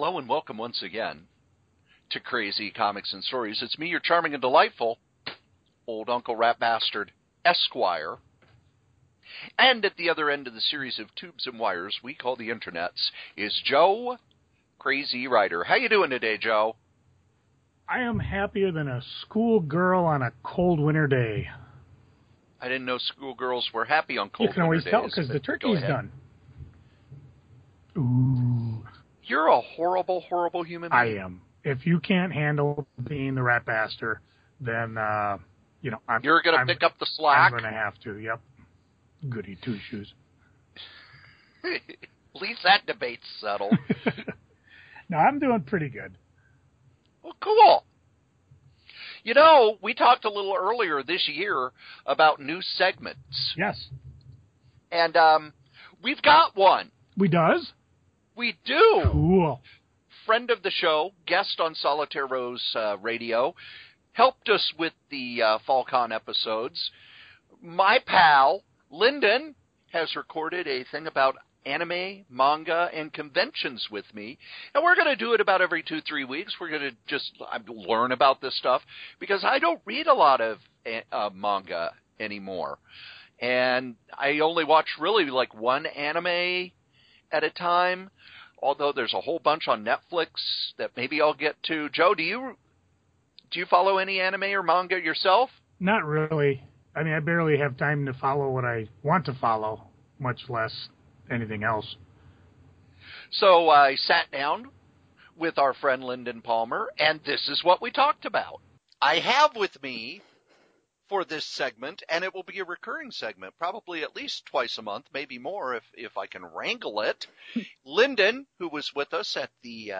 Hello and welcome once again to Crazy Comics and Stories. It's me, your charming and delightful old Uncle Rat Bastard, Esquire. And at the other end of the series of tubes and wires we call the internets is Joe Crazy Writer. How you doing today, Joe? I am happier than a schoolgirl on a cold winter day. I didn't know schoolgirls were happy on cold winter days. You can always tell because the turkey's done. Ooh. You're a horrible, horrible human being. I am. If you can't handle being the rat bastard, then, you're going to pick up the slack? I'm going to have to, yep. Goody two-shoes. At least that debate's settled. No, I'm doing pretty good. Well, cool. You know, we talked a little earlier this year about new segments. Yes. And we've got one. We does? We do. Cool. Friend of the show, guest on Solitaire Rose Radio, helped us with the FallCon episodes. My pal, Lyndon, has recorded a thing about anime, manga, and conventions with me. And we're going to do it about every 2-3 weeks. We're going to just learn about this stuff because I don't read a lot of manga anymore. And I only watch really like one anime at a time, although there's a whole bunch on Netflix that maybe I'll get to. Joe, do you follow any anime or manga yourself? Not really. I mean, I barely have time to follow what I want to follow, much less anything else. So I sat down with our friend Lyndon Palmer, and this is what we talked about. I have with me for this segment, and it will be a recurring segment, probably at least twice a month, maybe more if I can wrangle it. Lyndon, who was with us at the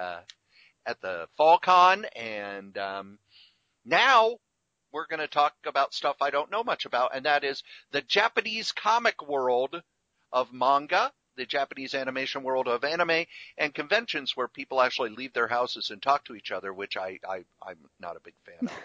FallCon, and now we're going to talk about stuff I don't know much about, and that is the Japanese comic world of manga, the Japanese animation world of anime, and conventions where people actually leave their houses and talk to each other, which I'm not a big fan of.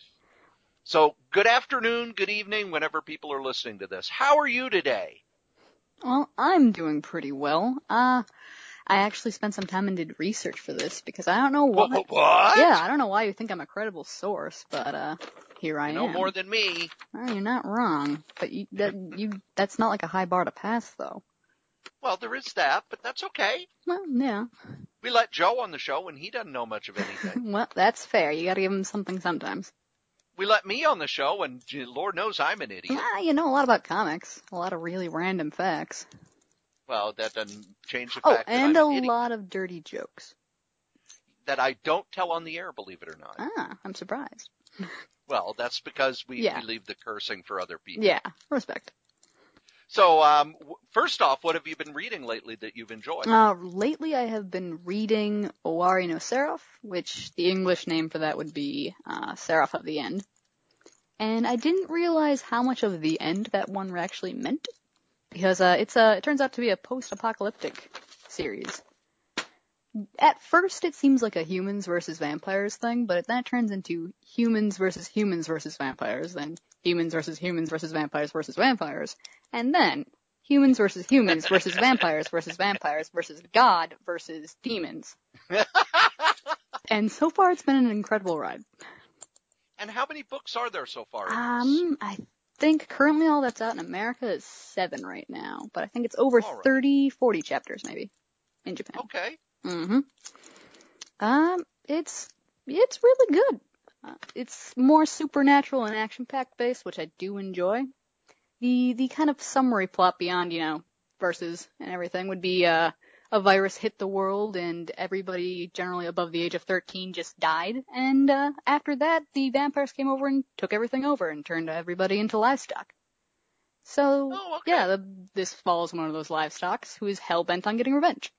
So, good afternoon, good evening, whenever people are listening to this. How are you today? Well, I'm doing pretty well. I actually spent some time and did research for this because I don't know why. What? Yeah, I don't know why you think I'm a credible source, but here I am. You know more than me. Well, you're not wrong, but that's not like a high bar to pass, though. Well, there is that, but that's okay. Well, yeah. We let Joe on the show and he doesn't know much of anything. Well, that's fair. You gotta give him something sometimes. We let me on the show, and Lord knows I'm an idiot. You know a lot about comics. A lot of really random facts. Well, that doesn't change the fact that I'm and an a idiot. lot of dirty jokes. That I don't tell on the air, believe it or not. I'm surprised. Well, that's because we leave the cursing for other people. Yeah, respect. So, first off, what have you been reading lately that you've enjoyed? Lately I have been reading Owari no Seraph, which the English name for that would be Seraph of the End. And I didn't realize how much of the end that one actually meant, because it turns out to be a post-apocalyptic series. At first it seems like a humans versus vampires thing, but then it turns into humans versus vampires, then humans versus vampires versus vampires, and then humans versus vampires versus God versus demons. And so far it's been an incredible ride. And how many books are there so far? I think currently all that's out in America is 7 right now, but I think it's over 30, 40 chapters maybe in Japan. Okay. Mm-hmm. It's really good. It's more supernatural and action-packed based, which I do enjoy. The kind of summary plot beyond, verses and everything would be, a virus hit the world and everybody generally above the age of 13 just died. And, after that, the vampires came over and took everything over and turned everybody into livestock. So, this follows one of those livestocks who is hell-bent on getting revenge.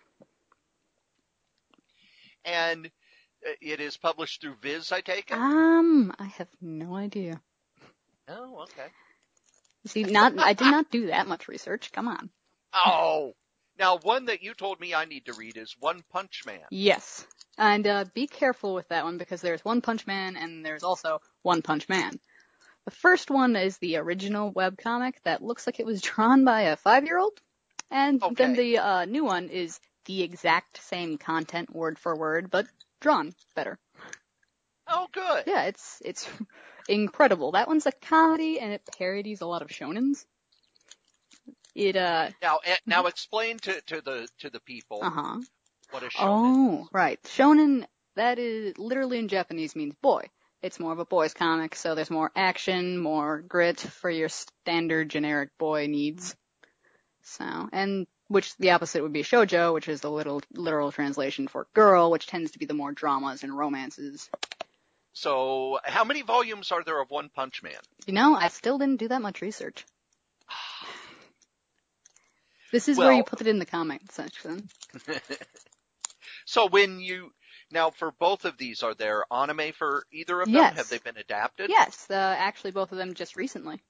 And it is published through Viz, I take it? I have no idea. Oh, okay. See, I did not do that much research. Come on. Oh! Now, one that you told me I need to read is One Punch Man. Yes. And be careful with that one because there's One Punch Man and there's also One Punch Man. The first one is the original webcomic that looks like it was drawn by a 5-year-old. And then the new one is the exact same content word for word, but drawn better. Oh, good. Yeah, it's incredible. That one's a comedy, and it parodies a lot of shonens. Now explain to the people what a shonen Oh, is. right. Shonen, that is literally in Japanese means boy. It's more of a boys comic, so there's more action, more grit for your standard generic boy needs. So, and which the opposite would be shoujo, which is the literal translation for girl, which tends to be the more dramas and romances. So, how many volumes are there of One Punch Man? You know, I still didn't do that much research. This is where you put it in the comment section. So now for both of these, are there anime for either of them? Yes. Have they been adapted? Yes, actually both of them just recently.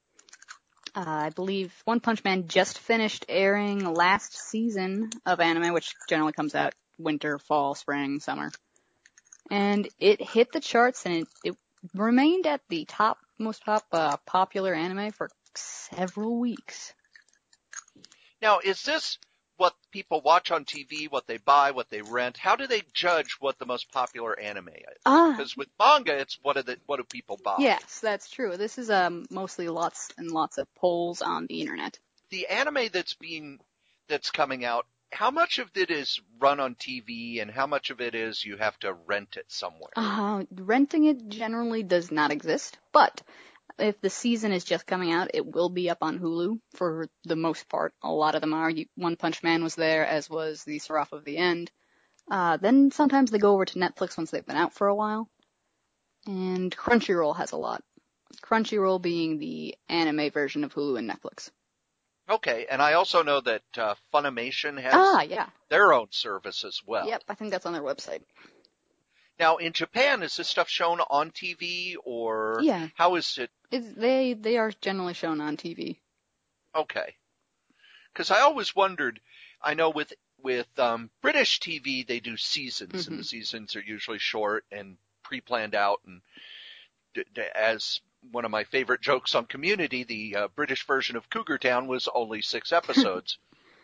I believe One Punch Man just finished airing last season of anime, which generally comes out winter, fall, spring, summer. And it hit the charts, and it remained at the most popular anime for several weeks. Now, is this what people watch on TV, what they buy, what they rent? How do they judge what the most popular anime is? Because with manga, it's what do people buy? Yes, that's true. This is mostly lots and lots of polls on the internet. The anime that's coming out, how much of it is run on TV and how much of it is you have to rent it somewhere? Renting it generally does not exist, but if the season is just coming out, it will be up on Hulu for the most part. A lot of them are. One Punch Man was there, as was the Seraph of the End. Then sometimes they go over to Netflix once they've been out for a while. And Crunchyroll has a lot. Crunchyroll being the anime version of Hulu and Netflix. Okay, and I also know that Funimation has their own service as well. Yep, I think that's on their website. Now, in Japan, is this stuff shown on TV, or how is it? They are generally shown on TV. Okay. Because I always wondered, I know with British TV, they do seasons, and the seasons are usually short and pre-planned out. And as one of my favorite jokes on Community, the British version of Cougar Town was only 6 episodes.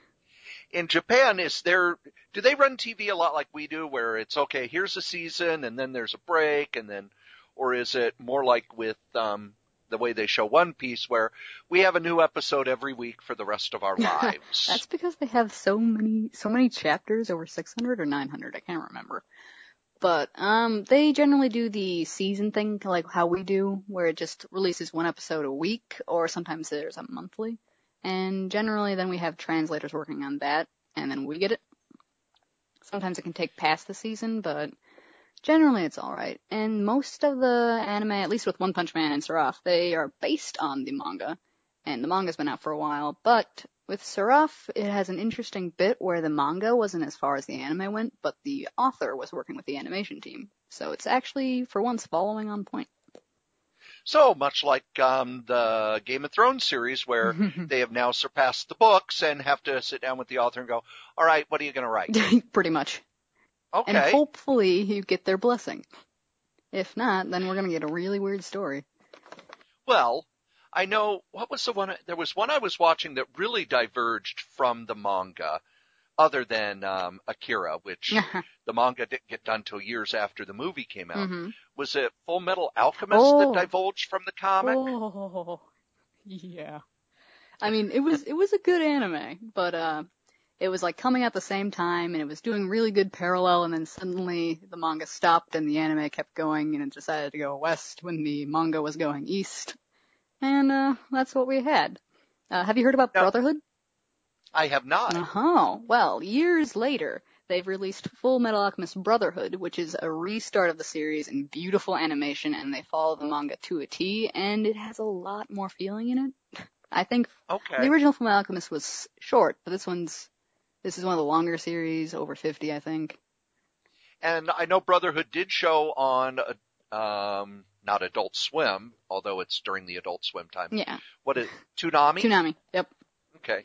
In Japan, do they run TV a lot like we do, where it's, okay, here's a season, and then there's a break, or is it more like with the way they show One Piece, where we have a new episode every week for the rest of our lives? That's because they have so many chapters, over 600 or 900, I can't remember. But they generally do the season thing, like how we do, where it just releases one episode a week, or sometimes there's a monthly. And generally then we have translators working on that, and then we get it. Sometimes it can take past the season, but generally it's alright. And most of the anime, at least with One Punch Man and Seraph, they are based on the manga. And the manga's been out for a while, but with Seraph, it has an interesting bit where the manga wasn't as far as the anime went, but the author was working with the animation team. So it's actually, for once, following on point. So much like the Game of Thrones series, where they have now surpassed the books and have to sit down with the author and go, all right, what are you going to write? Pretty much. Okay. And hopefully you get their blessing. If not, then we're going to get a really weird story. Well, I know, what was the one? There was one I was watching that really diverged from the manga, other than Akira, which the manga didn't get done till years after the movie came out. Was it Full Metal Alchemist that divulged from the comic? Oh, yeah. I mean, it was a good anime, but it was like coming at the same time, and it was doing really good parallel, and then suddenly the manga stopped and the anime kept going, and it decided to go west when the manga was going east. And that's what we had. Have you heard about Brotherhood? I have not. Well, years later, they've released Full Metal Alchemist Brotherhood, which is a restart of the series in beautiful animation, and they follow the manga to a T, and it has a lot more feeling in it. I think the original Full Metal Alchemist was short, but this is one of the longer series, over 50, I think. And I know Brotherhood did show on not Adult Swim, although it's during the Adult Swim time. Yeah. What is Toonami? Toonami, yep. Okay.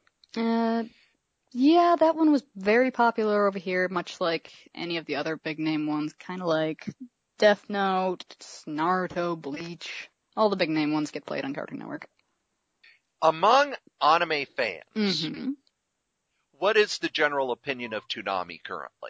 Yeah, that one was very popular over here, much like any of the other big name ones, kind of like Death Note, Naruto, Bleach. All the big name ones get played on Cartoon Network. Among anime fans, what is the general opinion of Toonami currently?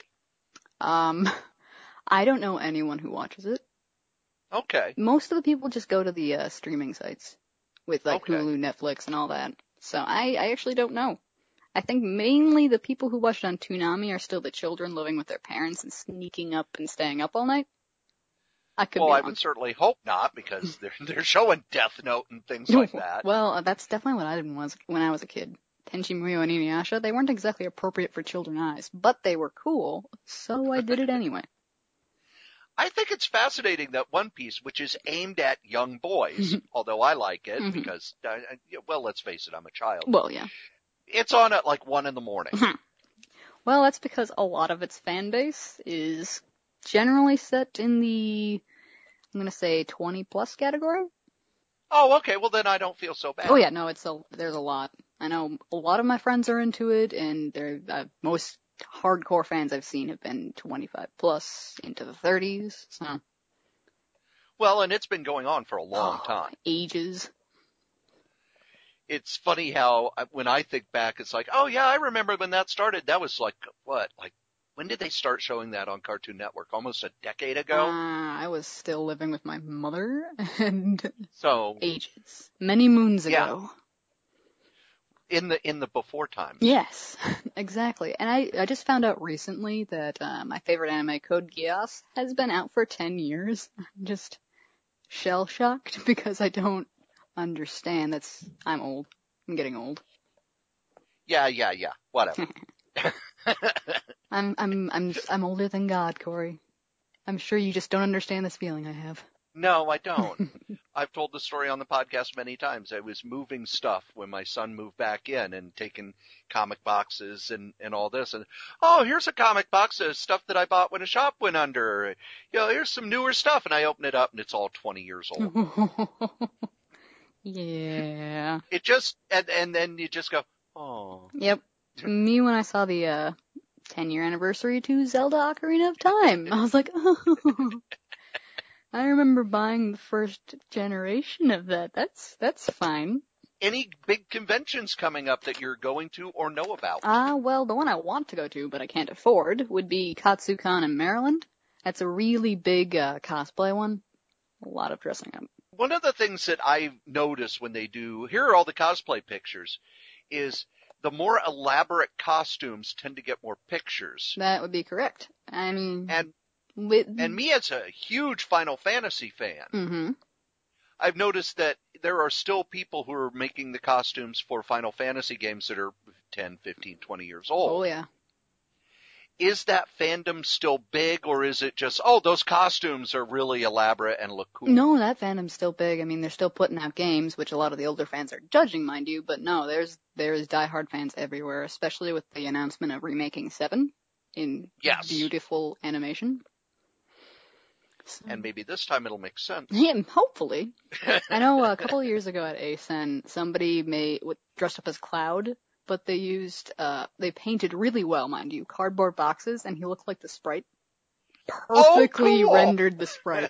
I don't know anyone who watches it. Okay. Most of the people just go to the streaming sites with like Okay. Hulu, Netflix, and all that. So I actually don't know. I think mainly the people who watch it on Toonami are still the children living with their parents and sneaking up and staying up all night. I could Well, be I wrong. would certainly hope not, because they're showing Death Note and things like that. Well, that's definitely what I did when I was a kid. Tenchi Muyo and Inuyasha, they weren't exactly appropriate for children's eyes, but they were cool, so I did it anyway. I think it's fascinating that One Piece, which is aimed at young boys, although I like it Mhm. because, well, let's face it, I'm a child. Well, yeah. It's on at like 1 a.m. Well, that's because a lot of its fan base is generally set in the, I'm gonna say 20 plus category. Oh, okay. Well, then I don't feel so bad. Oh yeah, no, there's a lot. I know a lot of my friends are into it, and most hardcore fans I've seen have been 25 plus into the 30s. So Well, and it's been going on for a long time. ages. It's funny how when I think back, it's like, oh yeah, I remember when that started. That was like, what? Like, when did they start showing that on Cartoon Network? Almost a decade ago? I was still living with my mother, and So, ages, many moons yeah, ago. in the before times. Yes, exactly. And I just found out recently that my favorite anime, Code Geass, has been out for 10 years. I'm just shell-shocked because I don't understand. I'm old. I'm getting old. Yeah. Whatever. I'm older than God, Corey. I'm sure you just don't understand this feeling I have. No, I don't. I've told the story on the podcast many times. I was moving stuff when my son moved back in and taking comic boxes and all this. And, oh, here's a comic box of stuff that I bought when a shop went under. You know, here's some newer stuff. And I open it up and it's all 20 years old. Yeah. It just, and then you just go, oh. Yep. Me when I saw the 10-year anniversary to Zelda Ocarina of Time, I was like, oh. I remember buying the first generation of that. That's fine. Any big conventions coming up that you're going to or know about? Well, the one I want to go to, but I can't afford, would be KatsuCon in Maryland. That's a really big cosplay one. A lot of dressing up. One of the things that I notice when they do, here are all the cosplay pictures, is the more elaborate costumes tend to get more pictures. That would be correct. I mean, And me as a huge Final Fantasy fan, Mm-hmm. I've noticed that there are still people who are making the costumes for Final Fantasy games that are 10, 15, 20 years old. Oh yeah. Is that fandom still big, or is it just, oh, those costumes are really elaborate and look cool? No, that fandom's still big. I mean, they're still putting out games, which a lot of the older fans are judging, mind you. But no, there's diehard fans everywhere, especially with the announcement of remaking 7 in Yes. beautiful animation. And maybe this time it'll make sense. Yeah, hopefully. I know a couple of years ago at ASN, somebody dressed up as Cloud, but they painted really well, mind you, cardboard boxes, and he looked like the sprite. Perfectly cool. rendered the sprite.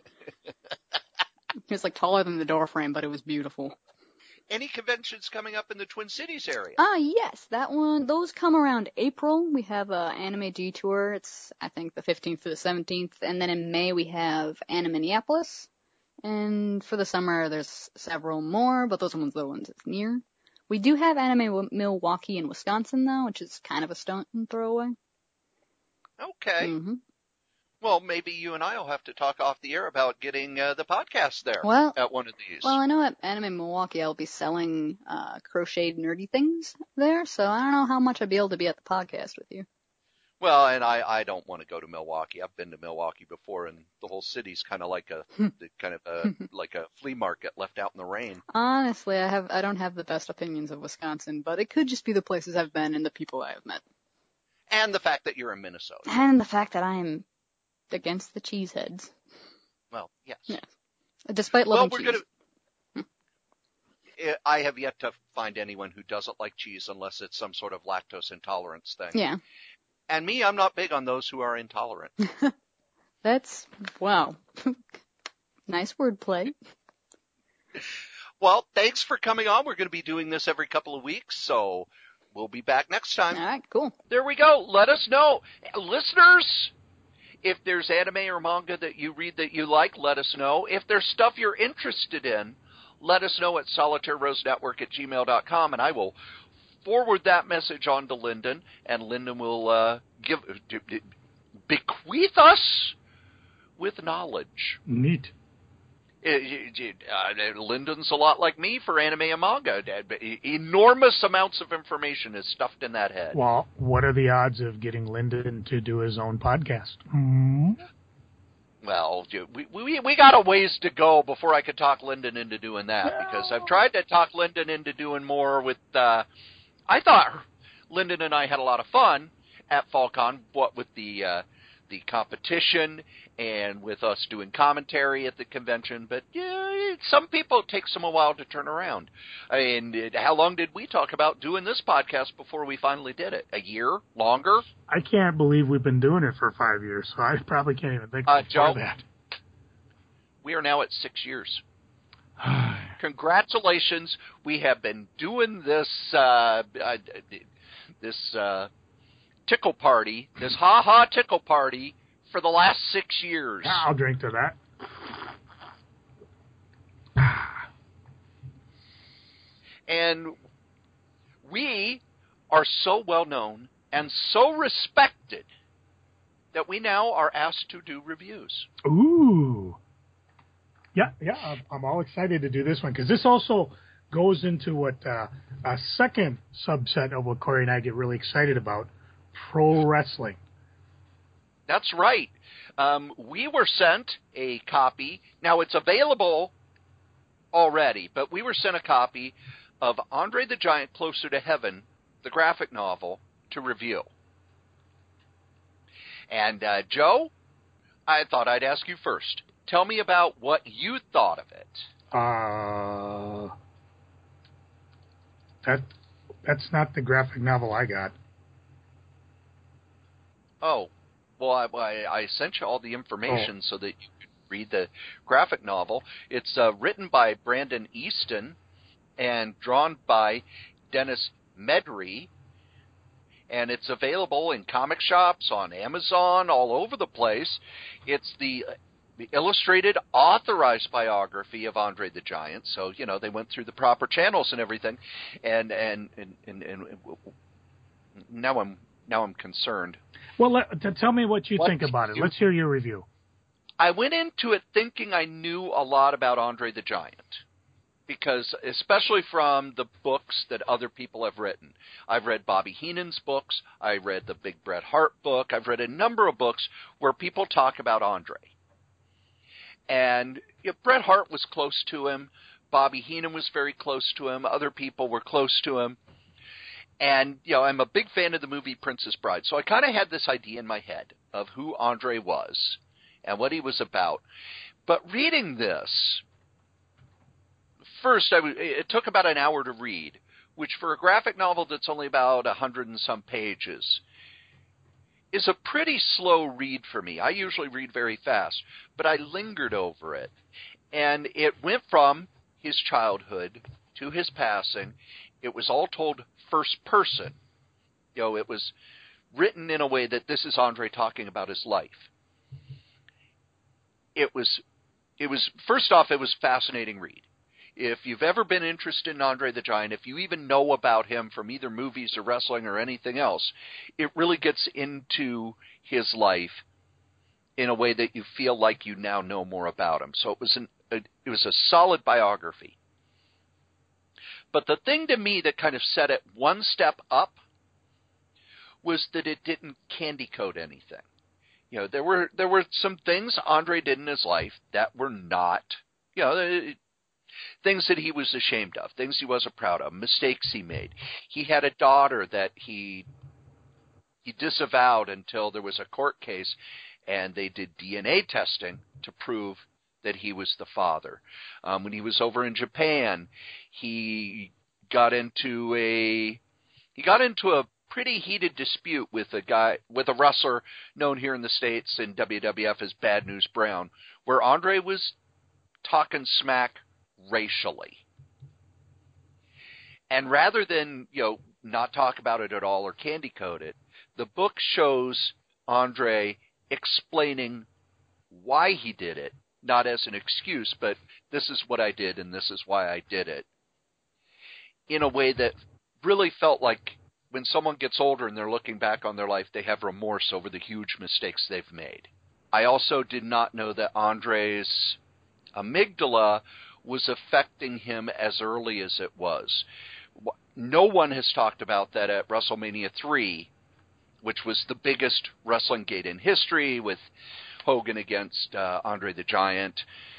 He was like taller than the door frame, but it was beautiful. Any conventions coming up in the Twin Cities area? Yes, that one. Those come around April. We have Anime Detour. It's, I think, the 15th to the 17th. And then in May, we have Animiniapolis. And for the summer, there's several more, but those are the ones that's near. We do have Anime Milwaukee in Wisconsin, though, which is kind of a stunt and throwaway. Okay. Mm-hmm. Well, maybe you and I will have to talk off the air about getting the podcast there at one of these. Well, I know at Anime Milwaukee I'll be selling crocheted nerdy things there, so I don't know how much I'll be able to be at the podcast with you. Well, and I don't want to go to Milwaukee. I've been to Milwaukee before, and the whole city's kind of like like a flea market left out in the rain. Honestly, I don't have the best opinions of Wisconsin, but it could just be the places I've been and the people I have met. And the fact that you're in Minnesota. And the fact that I am against the cheeseheads. Well, yes. Yeah. Despite loving cheese. I have yet to find anyone who doesn't like cheese unless it's some sort of lactose intolerance thing. Yeah. And me, I'm not big on those who are intolerant. Wow. Nice wordplay. Well, thanks for coming on. We're going to be doing this every couple of weeks, so we'll be back next time. All right, cool. There we go. Let us know. Listeners, if there's anime or manga that you read that you like, let us know. If there's stuff you're interested in, let us know at solitairerosenetwork@gmail.com, and I will forward that message on to Lyndon, and Lyndon will bequeath us with knowledge. Neat. Lyndon's a lot like me for anime and manga. Enormous amounts of information is stuffed in that head. Well, what are the odds of getting Lyndon to do his own podcast? Well, we got a ways to go before I could talk Lyndon into doing that, because I've tried to talk Lyndon into doing more with, I thought Lyndon and I had a lot of fun at FalCon, what with the competition and with us doing commentary at the convention, but some people it takes them a while to turn around. I mean, how long did we talk about doing this podcast before we finally did it? A year? Longer? I can't believe we've been doing it for 5 years, so I probably can't even think before Joe, that. We are now at 6 years. Congratulations. We have been doing this tickle party, this ha-ha tickle party, for the last 6 years. I'll drink to that. And we are so well known and so respected that we now are asked to do reviews. Ooh. Yeah, I'm all excited to do this one, because this also goes into what a second subset of what Corey and I get really excited about, pro wrestling. That's right. We were sent a copy. Now, it's available already, but we were sent a copy of Andre the Giant Closer to Heaven, the graphic novel, to review. And, Joe, I thought I'd ask you first. Tell me about what you thought of it. That's not the graphic novel I got. Oh, well, I sent you all the information so that you could read the graphic novel. It's written by Brandon Easton and drawn by Dennis Medry, and it's available in comic shops, on Amazon, all over the place. It's the illustrated, authorized biography of Andre the Giant, so, they went through the proper channels and everything, and now I'm concerned. Well, tell me what you think about it. Let's hear your review. I went into it thinking I knew a lot about Andre the Giant, because especially from the books that other people have written. I've read Bobby Heenan's books. I read the Big Bret Hart book. I've read a number of books where people talk about Andre. And Bret Hart was close to him. Bobby Heenan was very close to him. Other people were close to him. And, I'm a big fan of the movie Princess Bride. So I kind of had this idea in my head of who Andre was and what he was about. But reading this, first, it took about an hour to read, which for a graphic novel that's only about 100 and some pages is a pretty slow read for me. I usually read very fast, but I lingered over it. And it went from his childhood to his passing. It was all told first person. It was written in a way that this is Andre talking about his life. It was first off, it was a fascinating read. If you've ever been interested in Andre the Giant, if you even know about him from either movies or wrestling or anything else, it really gets into his life in a way that you feel like you now know more about him. So it was a solid biography. But the thing to me that kind of set it one step up was that it didn't candy coat anything. There were some things Andre did in his life that were not, things that he was ashamed of, things he wasn't proud of, mistakes he made. He had a daughter that he disavowed until there was a court case, and they did DNA testing to prove that he was the father. When he was over in Japan, he got into a pretty heated dispute with a wrestler known here in the States in WWF as Bad News Brown, where Andre was talking smack racially. And rather than, not talk about it at all or candy coat it. The book shows Andre explaining why he did it, not as an excuse, but this is what I did and this is why I did it, in a way that really felt like when someone gets older and they're looking back on their life, they have remorse over the huge mistakes they've made. I also did not know that Andre's amygdala was affecting him as early as it was. No one has talked about that at WrestleMania 3, which was the biggest wrestling gate in history with Hogan against Andre the Giant.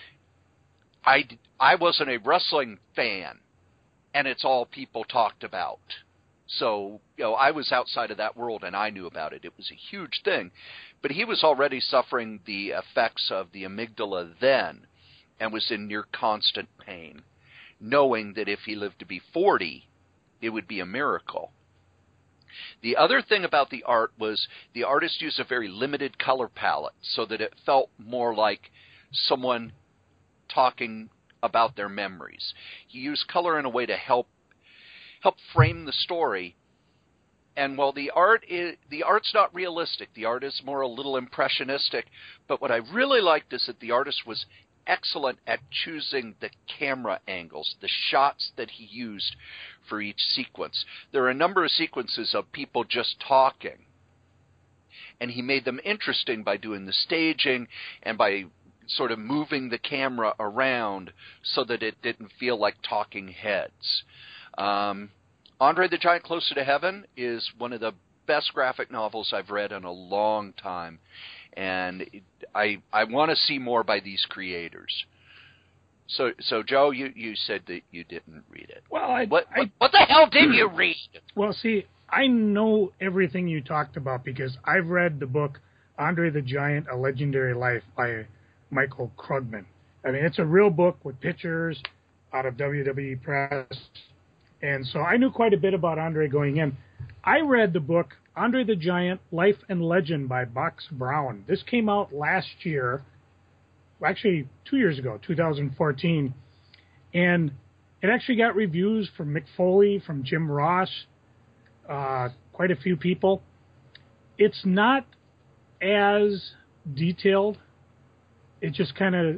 I wasn't a wrestling fan, and it's all people talked about. So, I was outside of that world, and I knew about it. It was a huge thing. But he was already suffering the effects of the amygdala then and was in near constant pain, knowing that if he lived to be 40, it would be a miracle. The other thing about the art was the artist used a very limited color palette so that it felt more like someone talking about their memories. He used color in a way to help frame the story. And while the art's not realistic, the art is more a little impressionistic, but what I really liked is that the artist was excellent at choosing the camera angles, the shots that he used for each sequence. There are a number of sequences of people just talking, and he made them interesting by doing the staging and by sort of moving the camera around so that it didn't feel like talking heads. Andre the Giant Closer to Heaven is one of the best graphic novels I've read in a long time, and I want to see more by these creators. So Joe, you said that you didn't read it. Well, what the hell did you read? Well, see, I know everything you talked about because I've read the book Andre the Giant: A Legendary Life by Michael Krugman. I mean, it's a real book with pictures out of WWE Press. And so I knew quite a bit about Andre going in. I read the book Andre the Giant: Life and Legend by Box Brown. This came out last year, actually 2 years ago, 2014. And it actually got reviews from Mick Foley, from Jim Ross, quite a few people. It's not as detailed. It just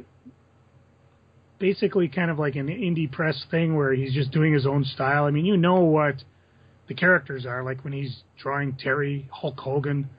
basically kind of like an indie press thing where he's just doing his own style. I mean, you know what the characters are, like when he's drawing Terry Hulk Hogan.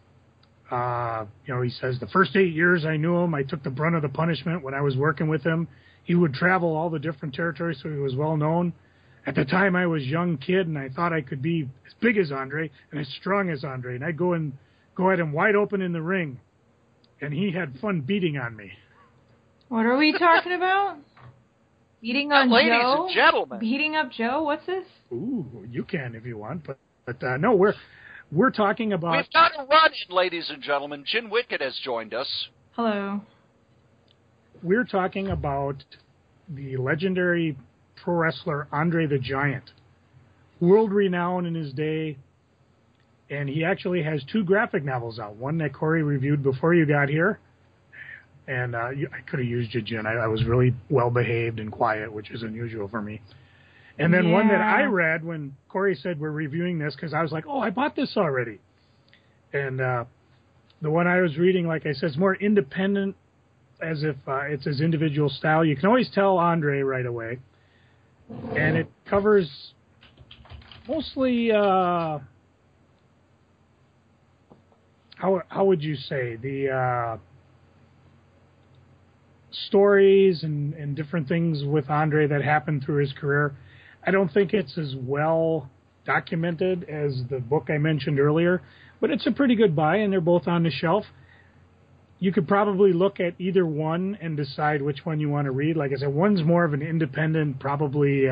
He says, the first 8 years I knew him, I took the brunt of the punishment when I was working with him. He would travel all the different territories, so he was well known. At the time, I was a young kid, and I thought I could be as big as Andre and as strong as Andre, and I'd go at him wide open in the ring, and he had fun beating on me. What are we talking about? Beating on Ladies Joe? and gentlemen. Beating up Joe? What's this? Ooh, you can if you want, but no, we're talking about... We've got a run-in, ladies and gentlemen. Jin Wicked has joined us. Hello. We're talking about the legendary pro wrestler Andre the Giant, world renowned in his day, and he actually has 2 graphic novels out. One that Corey reviewed before you got here, and I could have used you, Jen. I was really well-behaved and quiet, which is unusual for me. And then one that I read when Corey said we're reviewing this, because I was like, oh, I bought this already. And the one I was reading, like I said, is more independent, as if it's his individual style. You can always tell Andre right away. And it covers mostly, how would you say, the stories and different things with Andre that happened through his career. I don't think it's as well documented as the book I mentioned earlier, but it's a pretty good buy, and they're both on the shelf. You could probably look at either one and decide which one you want to read. Like I said, one's more of an independent, probably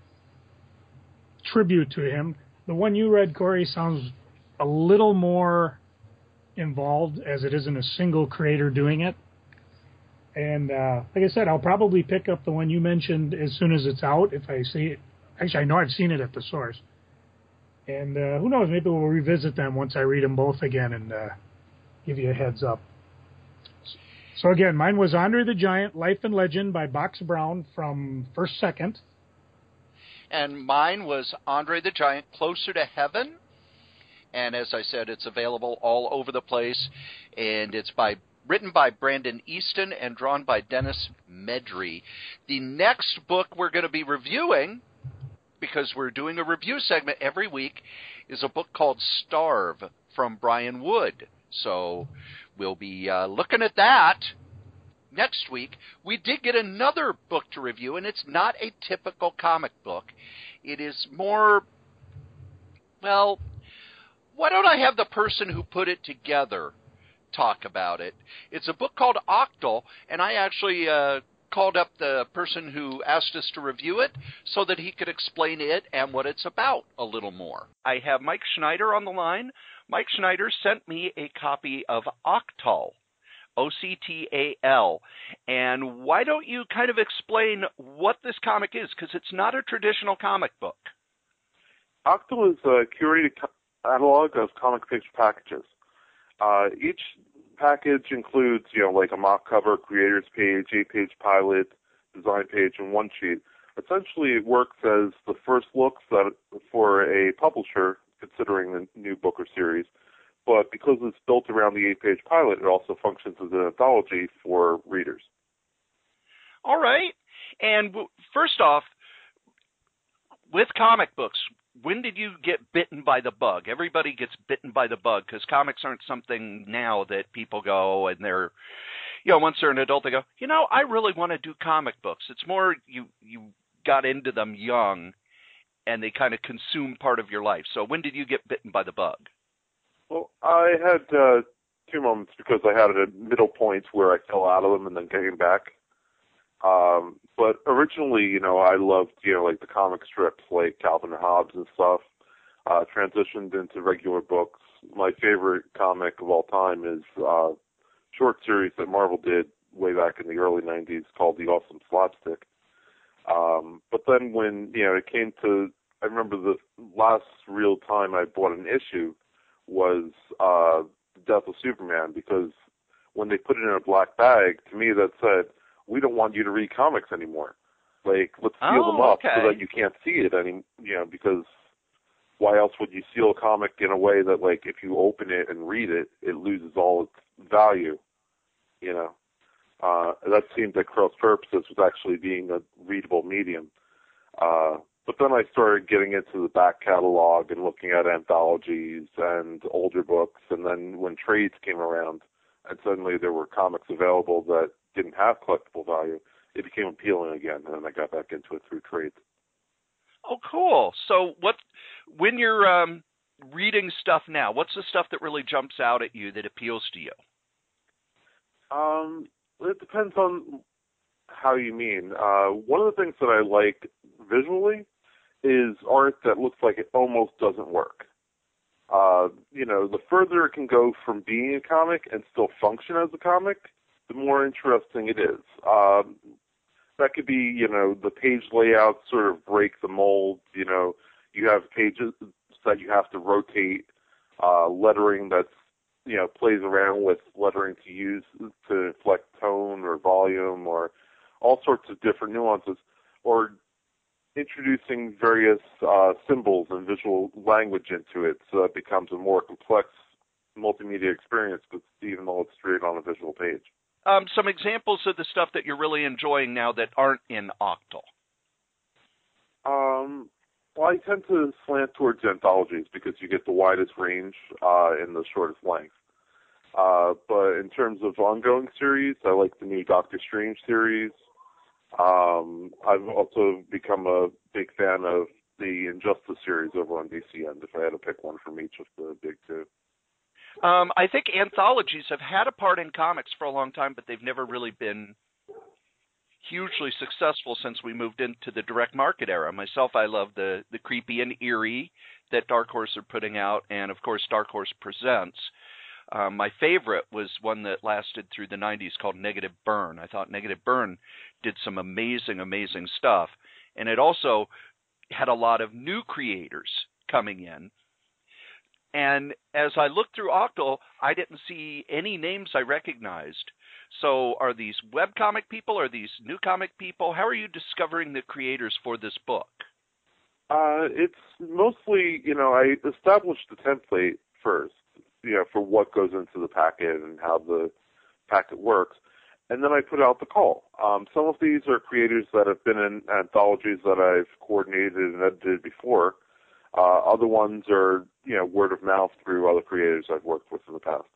tribute to him. The one you read, Corey, sounds a little more involved, as it isn't a single creator doing it. And like I said, I'll probably pick up the one you mentioned as soon as it's out, if I see it. Actually, I know I've seen it at the source. And who knows, maybe we'll revisit them once I read them both again and give you a heads up. So again, mine was Andre the Giant: Life and Legend by Box Brown from First Second. And mine was Andre the Giant, Closer to Heaven. And as I said, it's available all over the place. And it's written by Brandon Easton and drawn by Dennis Medry. The next book we're going to be reviewing, because we're doing a review segment every week, is a book called Starve from Brian Wood. So we'll be looking at that next week. We did get another book to review, and it's not a typical comic book. It is more, well, why don't I have the person who put it together talk about it? It's a book called Octal, and I actually called up the person who asked us to review it so that he could explain it and what it's about a little more. I have Mike Schneider on the line. Mike Schneider sent me a copy of Octal, Octal. And why don't you kind of explain what this comic is, because it's not a traditional comic book. Octal is a curated catalog of comic picture packages. Each package includes, like a mock cover, creator's page, 8-page pilot, design page, and one sheet. Essentially, it works as the first looks for a publisher considering the new book or series. But because it's built around the 8-page pilot, it also functions as an anthology for readers. All right. And first off, with comic books, when did you get bitten by the bug? Everybody gets bitten by the bug because comics aren't something now that people go and they're, once they're an adult, they go, I really want to do comic books. It's more you got into them young and they kind of consume part of your life. So when did you get bitten by the bug? Well, I had two moments because I had a middle point where I fell out of them and then came back. But originally, I loved, like the comic strips like Calvin and Hobbes and stuff, transitioned into regular books. My favorite comic of all time is a short series that Marvel did way back in the early 90s called The Awesome Slapstick. But then when, it came to, I remember the last real time I bought an issue was The Death of Superman, because when they put it in a black bag, to me that said, we don't want you to read comics anymore. Like, let's seal them up so that you can't see it because why else would you seal a comic in a way that, like, if you open it and read it, it loses all its value, That seemed that cross purposes was actually being a readable medium. But then I started getting into the back catalog and looking at anthologies and older books, and then when trades came around, and suddenly there were comics available that didn't have collectible value, it became appealing again, and then I got back into it through trades. Oh, cool. So when you're reading stuff now, what's the stuff that really jumps out at you that appeals to you? It depends on how you mean. One of the things that I like visually is art that looks like it almost doesn't work. The further it can go from being a comic and still function as a comic, the more interesting it is. That could be, the page layout sort of break the mold. You have pages that you have to rotate, lettering that's, plays around with lettering to use to inflect tone or volume or all sorts of different nuances, or introducing various symbols and visual language into it so it becomes a more complex multimedia experience, even though it's straight on a visual page. Some examples of the stuff that you're really enjoying now that aren't in Octal. Well, I tend to slant towards anthologies because you get the widest range in the shortest length. But in terms of ongoing series, I like the new Doctor Strange series. I've also become a big fan of the Injustice series over on DCN, if I had to pick one from each of the big two. I think anthologies have had a part in comics for a long time, but they've never really been hugely successful since we moved into the direct market era. Myself, I love the creepy and eerie that Dark Horse are putting out, and of course Dark Horse Presents. My favorite was one that lasted through the 90s called Negative Burn. I thought Negative Burn did some amazing, amazing stuff, and it also had a lot of new creators coming in. And as I looked through Octal, I didn't see any names I recognized. So are these webcomic people? Are these new comic people? How are you discovering the creators for this book? It's mostly, I established the template first, for what goes into the packet and how the packet works, and then I put out the call. Some of these are creators that have been in anthologies that I've coordinated and edited before. Other ones are, word of mouth through other creators I've worked with in the past.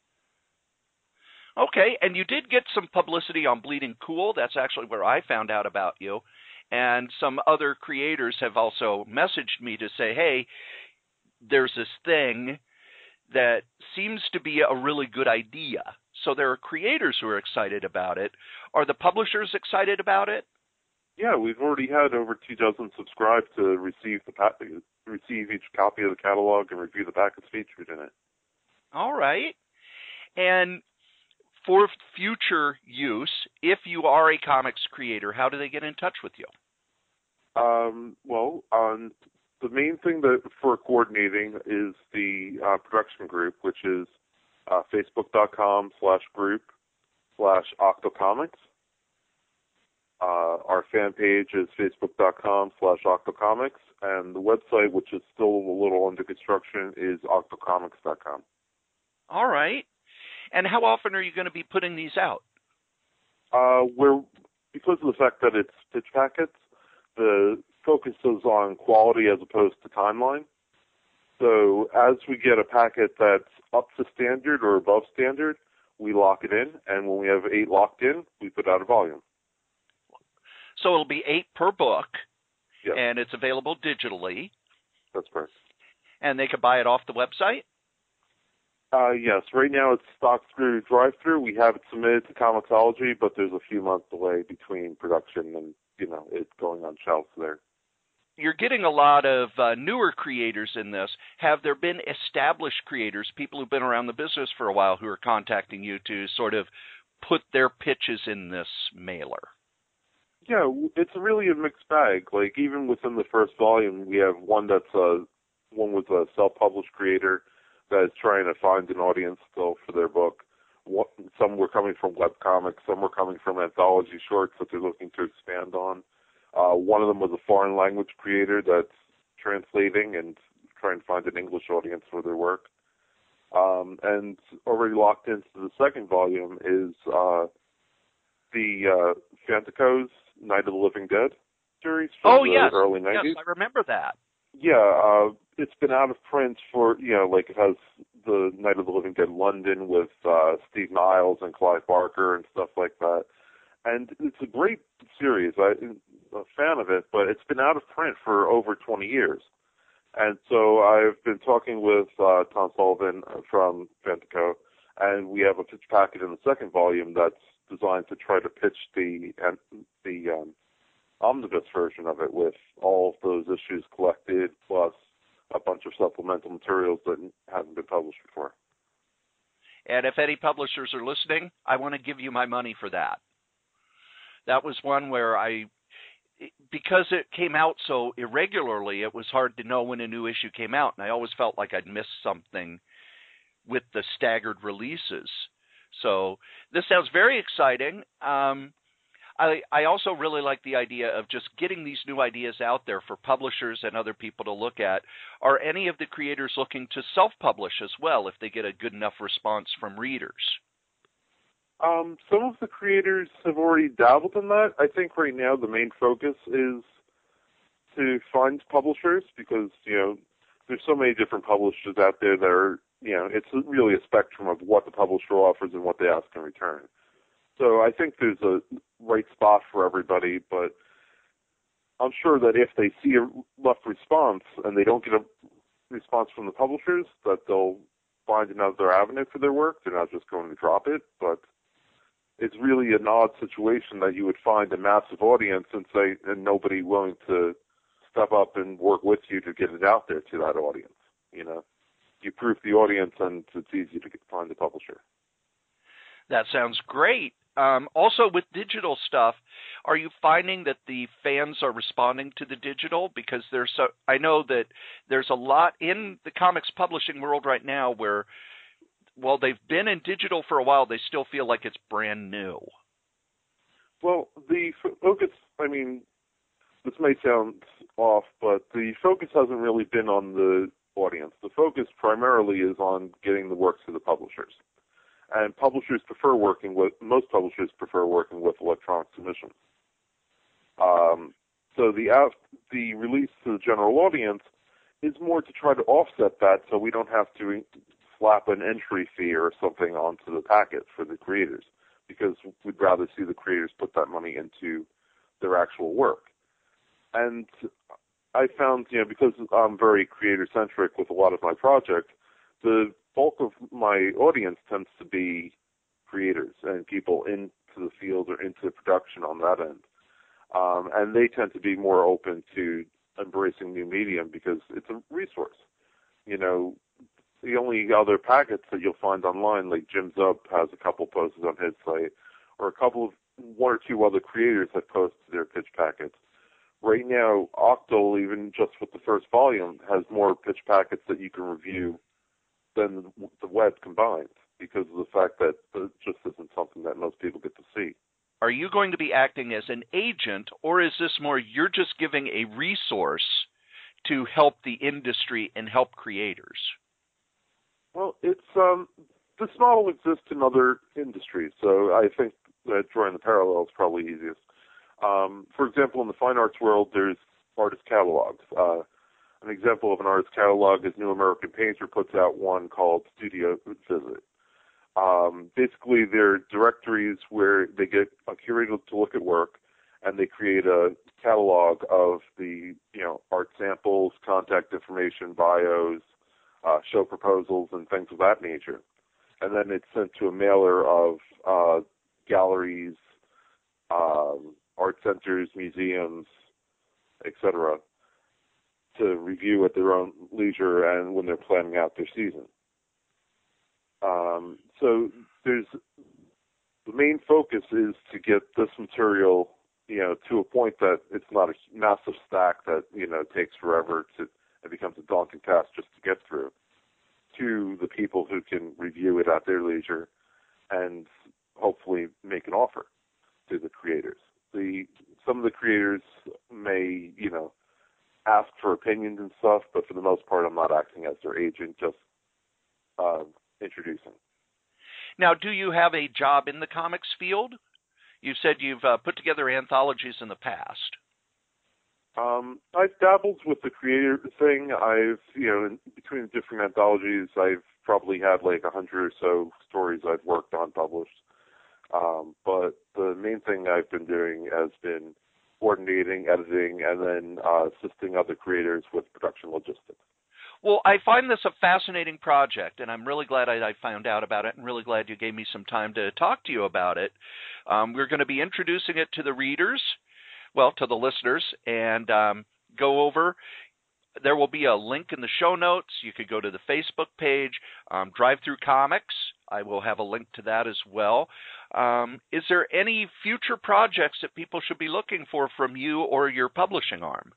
Okay, and you did get some publicity on Bleeding Cool. That's actually where I found out about you. And some other creators have also messaged me to say, hey, there's this thing that seems to be a really good idea. So there are creators who are excited about it. Are the publishers excited about it? Yeah, we've already had over 24 subscribe to receive each copy of the catalog and review the packets featured in it. All right. And for future use, if you are a comics creator, how do they get in touch with you? The main thing for coordinating is the production group, which is facebook.com/group/octocomics. Our fan page is facebook.com/octocomics, and the website, which is still a little under construction, is octocomics.com. All right. And how often are you going to be putting these out? Because of the fact that it's pitch packets, the focus is on quality as opposed to timeline. So as we get a packet that's up to standard or above standard, we lock it in, and when we have 8 locked in, we put out a volume. So it'll be 8 per book, Yes. And it's available digitally. That's correct. And they can buy it off the website? Yes. Right now it's stocked through drive-through. We have it submitted to Comixology, but there's a few month delay between production and, it going on shelves there. You're getting a lot of newer creators in this. Have there been established creators, people who've been around the business for a while, who are contacting you to sort of put their pitches in this mailer? Yeah, it's really a mixed bag. Like, even within the first volume, we have one with a self-published creator that is trying to find an audience still for their book. Some were coming from webcomics, some were coming from anthology shorts that they're looking to expand on. One of them was a foreign language creator that's translating and trying to find an English audience for their work. And already locked into the second volume is the Fantico's Night of the Living Dead series from the early 90s. Yes, I remember that. Yeah, it's been out of print for, it has the Night of the Living Dead London with Steve Niles and Clive Barker and stuff like that. And it's a great series. I'm a fan of it, but it's been out of print for over 20 years. And so I've been talking with Tom Sullivan from Fantico, and we have a pitch packet in the second volume that's designed to try to pitch the omnibus version of it with all of those issues collected, plus a bunch of supplemental materials that haven't been published before. And if any publishers are listening, I want to give you my money for that. That was one where because it came out so irregularly, it was hard to know when a new issue came out, and I always felt like I'd missed something with the staggered releases. So this sounds very exciting. I also really like the idea of just getting these new ideas out there for publishers and other people to look at. Are any of the creators looking to self-publish as well if they get a good enough response from readers? Some of the creators have already dabbled in that. I think right now the main focus is to find publishers because, there's so many different publishers out there that are, it's really a spectrum of what the publisher offers and what they ask in return. So I think there's a right spot for everybody, but I'm sure that if they see enough response and they don't get a response from the publishers, that they'll find another avenue for their work. They're not just going to drop it, but it's really an odd situation that you would find a massive audience and nobody willing to step up and work with you to get it out there to that audience. You proof the audience and it's easy to find the publisher. That sounds great. Also, with digital stuff, are you finding that the fans are responding to the digital? Because I know that there's a lot in the comics publishing world right now where, while they've been in digital for a while, they still feel like it's brand new. Well, the focus, this may sound off, but the focus hasn't really been on the audience. The focus primarily is on getting the works to the publishers. And most publishers prefer working with electronic submissions. So the release to the general audience is more to try to offset that, so we don't have to slap an entry fee or something onto the packet for the creators, because we'd rather see the creators put that money into their actual work. And I found, because I'm very creator-centric with a lot of my projects, the bulk of my audience tends to be creators and people into the field or into production on that end. And they tend to be more open to embracing new medium because it's a resource. The only other packets that you'll find online, like Jim Zub has a couple posts on his site, or one or two other creators that post their pitch packets. Right now, Octal, even just with the first volume, has more pitch packets that you can review than the web combined, because of the fact that it just isn't something that most people get to see. Are you going to be acting as an agent, or is this more you're just giving a resource to help the industry and help creators? Well, it's this model exists in other industries, so I think that drawing the parallel is probably easiest. For example, in the fine arts world, there's artist catalogs. An example of an artist catalog is New American Painter puts out one called Studio Visit. Basically, they're directories where they get a curator to look at work, and they create a catalog of the art samples, contact information, bios, show proposals, and things of that nature. And then it's sent to a mailer of galleries, art centers, museums, etc., to review at their own leisure and when they're planning out their season. So the main focus is to get this material, to a point that it's not a massive stack that, takes forever it becomes a daunting task just to get through, to the people who can review it at their leisure and hopefully make an offer to the creators. Some of the creators may, ask for opinions and stuff, but for the most part, I'm not acting as their agent, just introducing. Now, do you have a job in the comics field? You said you've put together anthologies in the past. I've dabbled with the creator thing. In between different anthologies, I've probably had like 100 or so stories I've worked on published. But the main thing I've been doing has been coordinating, editing, and then assisting other creators with production logistics. Well, I find this a fascinating project, and I'm really glad I found out about it, and really glad you gave me some time to talk to you about it. We're going to be introducing it to the readers, to the listeners, and go over. There will be a link in the show notes. You could go to the Facebook page, Drive Through Comics. I will have a link to that as well. Is there any future projects that people should be looking for from you or your publishing arm?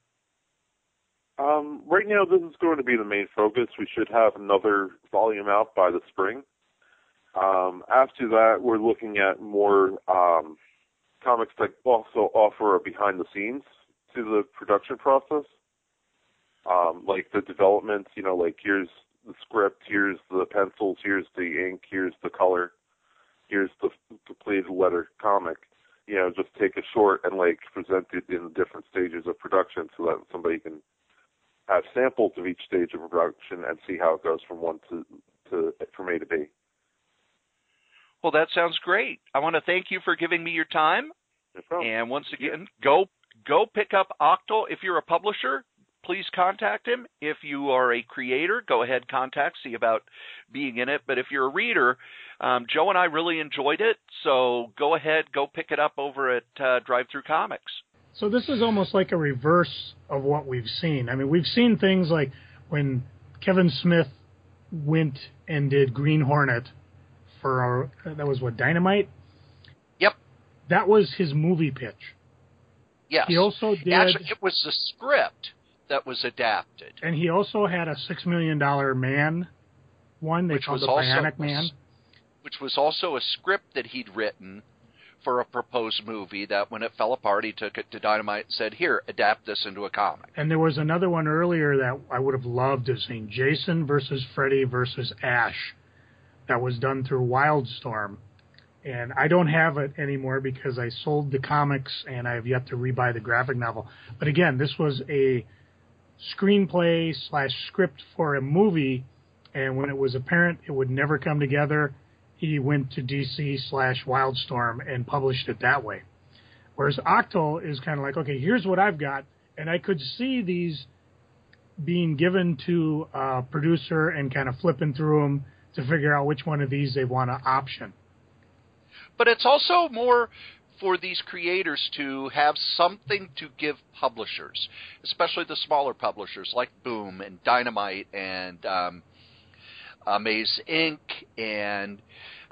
Right now, this is going to be the main focus. We should have another volume out by the spring. After that, we're looking at more comics that also offer a behind-the-scenes to the production process, like the development, like here's the script, here's the pencils, here's the ink, here's the color, here's the completed letter comic. Just take a short and present it in different stages of production so that somebody can have samples of each stage of production and see how it goes from from A to B. Well, that sounds great. I want to thank you for giving me your time. No problem. And once again, go pick up Octal. If you're a publisher, please contact him. If you are a creator, go ahead, see about being in it. But if you're a reader, Joe and I really enjoyed it. So go ahead, go pick it up over at Drive Through Comics. So this is almost like a reverse of what we've seen. I mean, we've seen things like when Kevin Smith went and did Green Hornet for that was Dynamite? Yep. That was his movie pitch. Yes. He also did... Actually, it was the script that was adapted. And he also had a $6 million Man one. They called the Bionic Man. Which was also a script that he'd written for a proposed movie that when it fell apart, he took it to Dynamite and said, here, adapt this into a comic. And there was another one earlier that I would have loved to have seen, Jason versus Freddy versus Ash, that was done through Wildstorm. And I don't have it anymore because I sold the comics and I have yet to rebuy the graphic novel. But again, this was a screenplay / script for a movie, and when it was apparent it would never come together, he went to DC / Wildstorm and published it that way. Whereas Octal is kind of like, okay, here's what I've got, and I could see these being given to a producer and kind of flipping through them to figure out which one of these they want to option. But it's also more for these creators to have something to give publishers, especially the smaller publishers like Boom and Dynamite and Maze Inc. and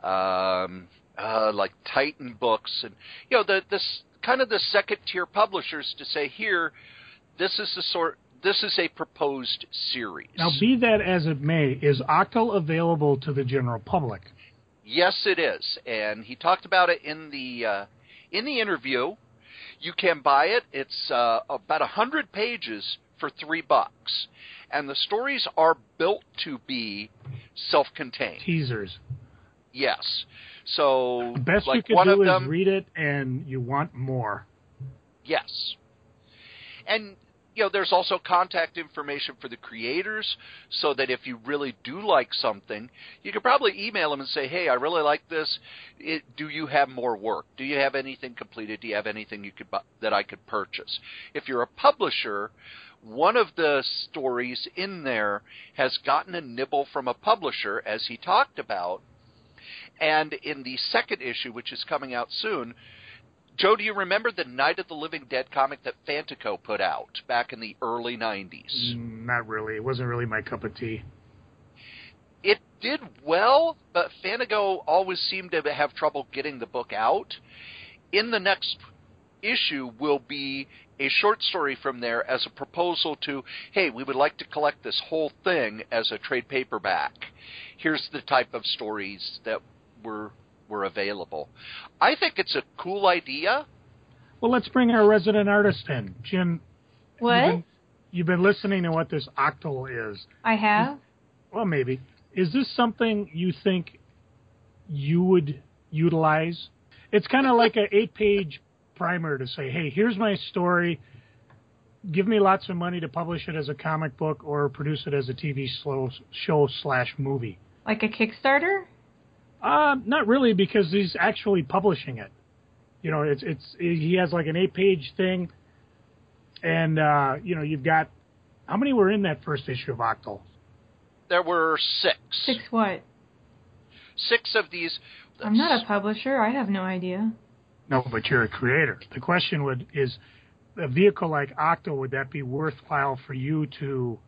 like Titan Books, and this kind of the second tier publishers to say, here, this is a proposed series. Now, be that as it may, is Octal available to the general public? Yes, it is, and he talked about it in the interview. You can buy it. It's about 100 pages for $3, and the stories are built to be self-contained. Teasers. Yes. So the best like you one can do of them, is read it, and you want more. Yes. And there's also contact information for the creators, so that if you really do like something, you could probably email them and say, hey, I really like this. Do you have more work? Do you have anything completed? Do you have anything that I could purchase? If you're a publisher, one of the stories in there has gotten a nibble from a publisher, as he talked about. And in the second issue, which is coming out soon, Joe, do you remember the Night of the Living Dead comic that Fantico put out back in the early 90s? Not really. It wasn't really my cup of tea. It did well, but Fantico always seemed to have trouble getting the book out. In the next issue will be a short story from there as a proposal to, hey, we would like to collect this whole thing as a trade paperback. Here's the type of stories that were available. I think it's a cool idea. Well, let's bring our resident artist in. Jen, What? You've been listening to what this Octal is. I have? Well, maybe. Is this something you think you would utilize? It's kind of like an 8-page primer to say, hey, here's my story. Give me lots of money to publish it as a comic book or produce it as a TV show / movie. Like a Kickstarter? Not really, because he's actually publishing it. He has like an 8-page thing, and you've got, how many were in that first issue of Octal? There were 6. 6 what? 6 of these. I'm not a publisher. I have no idea. No, but you're a creator. The question is a vehicle like Octal, would that be worthwhile for you to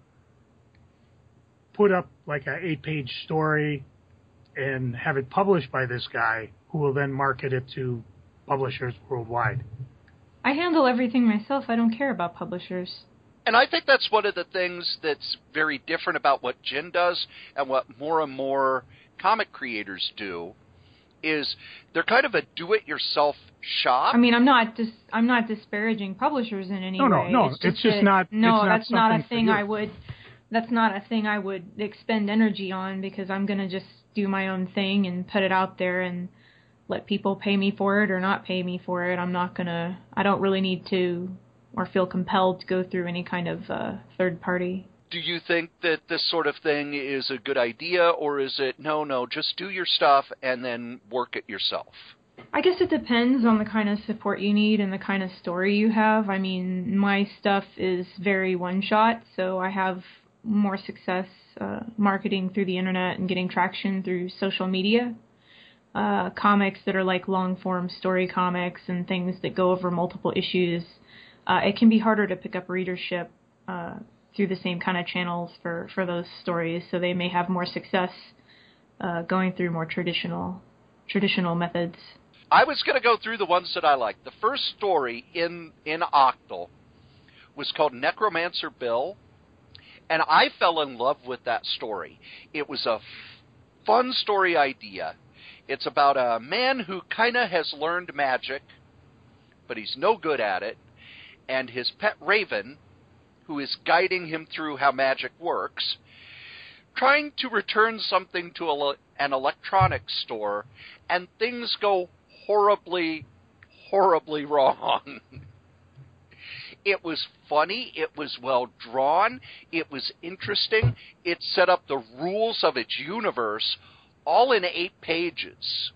put up like an 8-page story and have it published by this guy who will then market it to publishers worldwide? I handle everything myself. I don't care about publishers. And I think that's one of the things that's very different about what Jen does and what more and more comic creators do, is they're kind of a do-it-yourself shop. I mean, I'm not disparaging publishers in any way. No. It's just not. No, that's not a thing I would. That's not a thing I would expend energy on, because I'm gonna just do my own thing and put it out there and let people pay me for it or not pay me for it. I don't really need to or feel compelled to go through any kind of third party. Do you think that this sort of thing is a good idea, or is it, no, just do your stuff and then work it yourself? I guess it depends on the kind of support you need and the kind of story you have. I mean, my stuff is very one-shot, so I have more success marketing through the internet and getting traction through social media. Comics that are like long-form story comics and things that go over multiple issues, it can be harder to pick up readership through the same kind of channels for those stories, so they may have more success going through more traditional methods. I was going to go through the ones that I liked. The first story in Octal was called Necromancer Bill, and I fell in love with that story. It was a fun story idea. It's about a man who kind of has learned magic, but he's no good at it, and his pet raven, who is guiding him through how magic works, trying to return something to an electronics store, and things go horribly, horribly wrong. It was funny, it was well drawn, it was interesting, it set up the rules of its universe, all in 8 pages.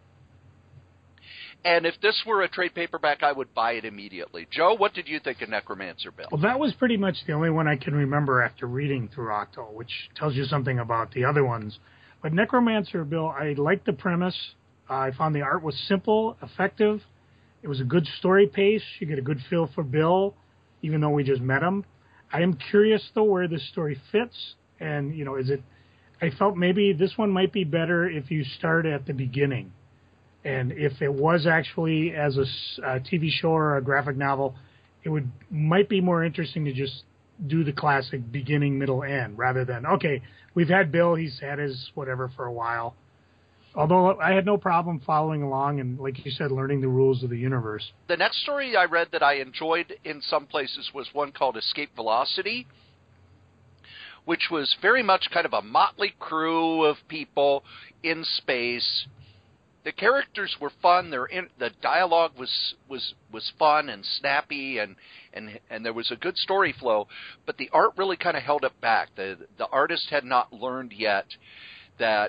And if this were a trade paperback, I would buy it immediately. Joe, what did you think of Necromancer Bill? Well, that was pretty much the only one I can remember after reading through Octo, which tells you something about the other ones. But Necromancer Bill, I liked the premise. I found the art was simple, effective. It was a good story pace. You get a good feel for Bill, even though we just met him. I am curious, though, where this story fits. And, you know, I felt maybe this one might be better if you start at the beginning. And if it was actually as a TV show or a graphic novel, it might be more interesting to just do the classic beginning, middle, end, rather than, okay, we've had Bill, he's had his whatever for a while. Although I had no problem following along and, like you said, learning the rules of the universe. The next story I read that I enjoyed in some places was one called Escape Velocity, which was very much kind of a motley crew of people in space. The characters were fun. The dialogue was fun and snappy, and there was a good story flow. But the art really kind of held it back. The artist had not learned yet that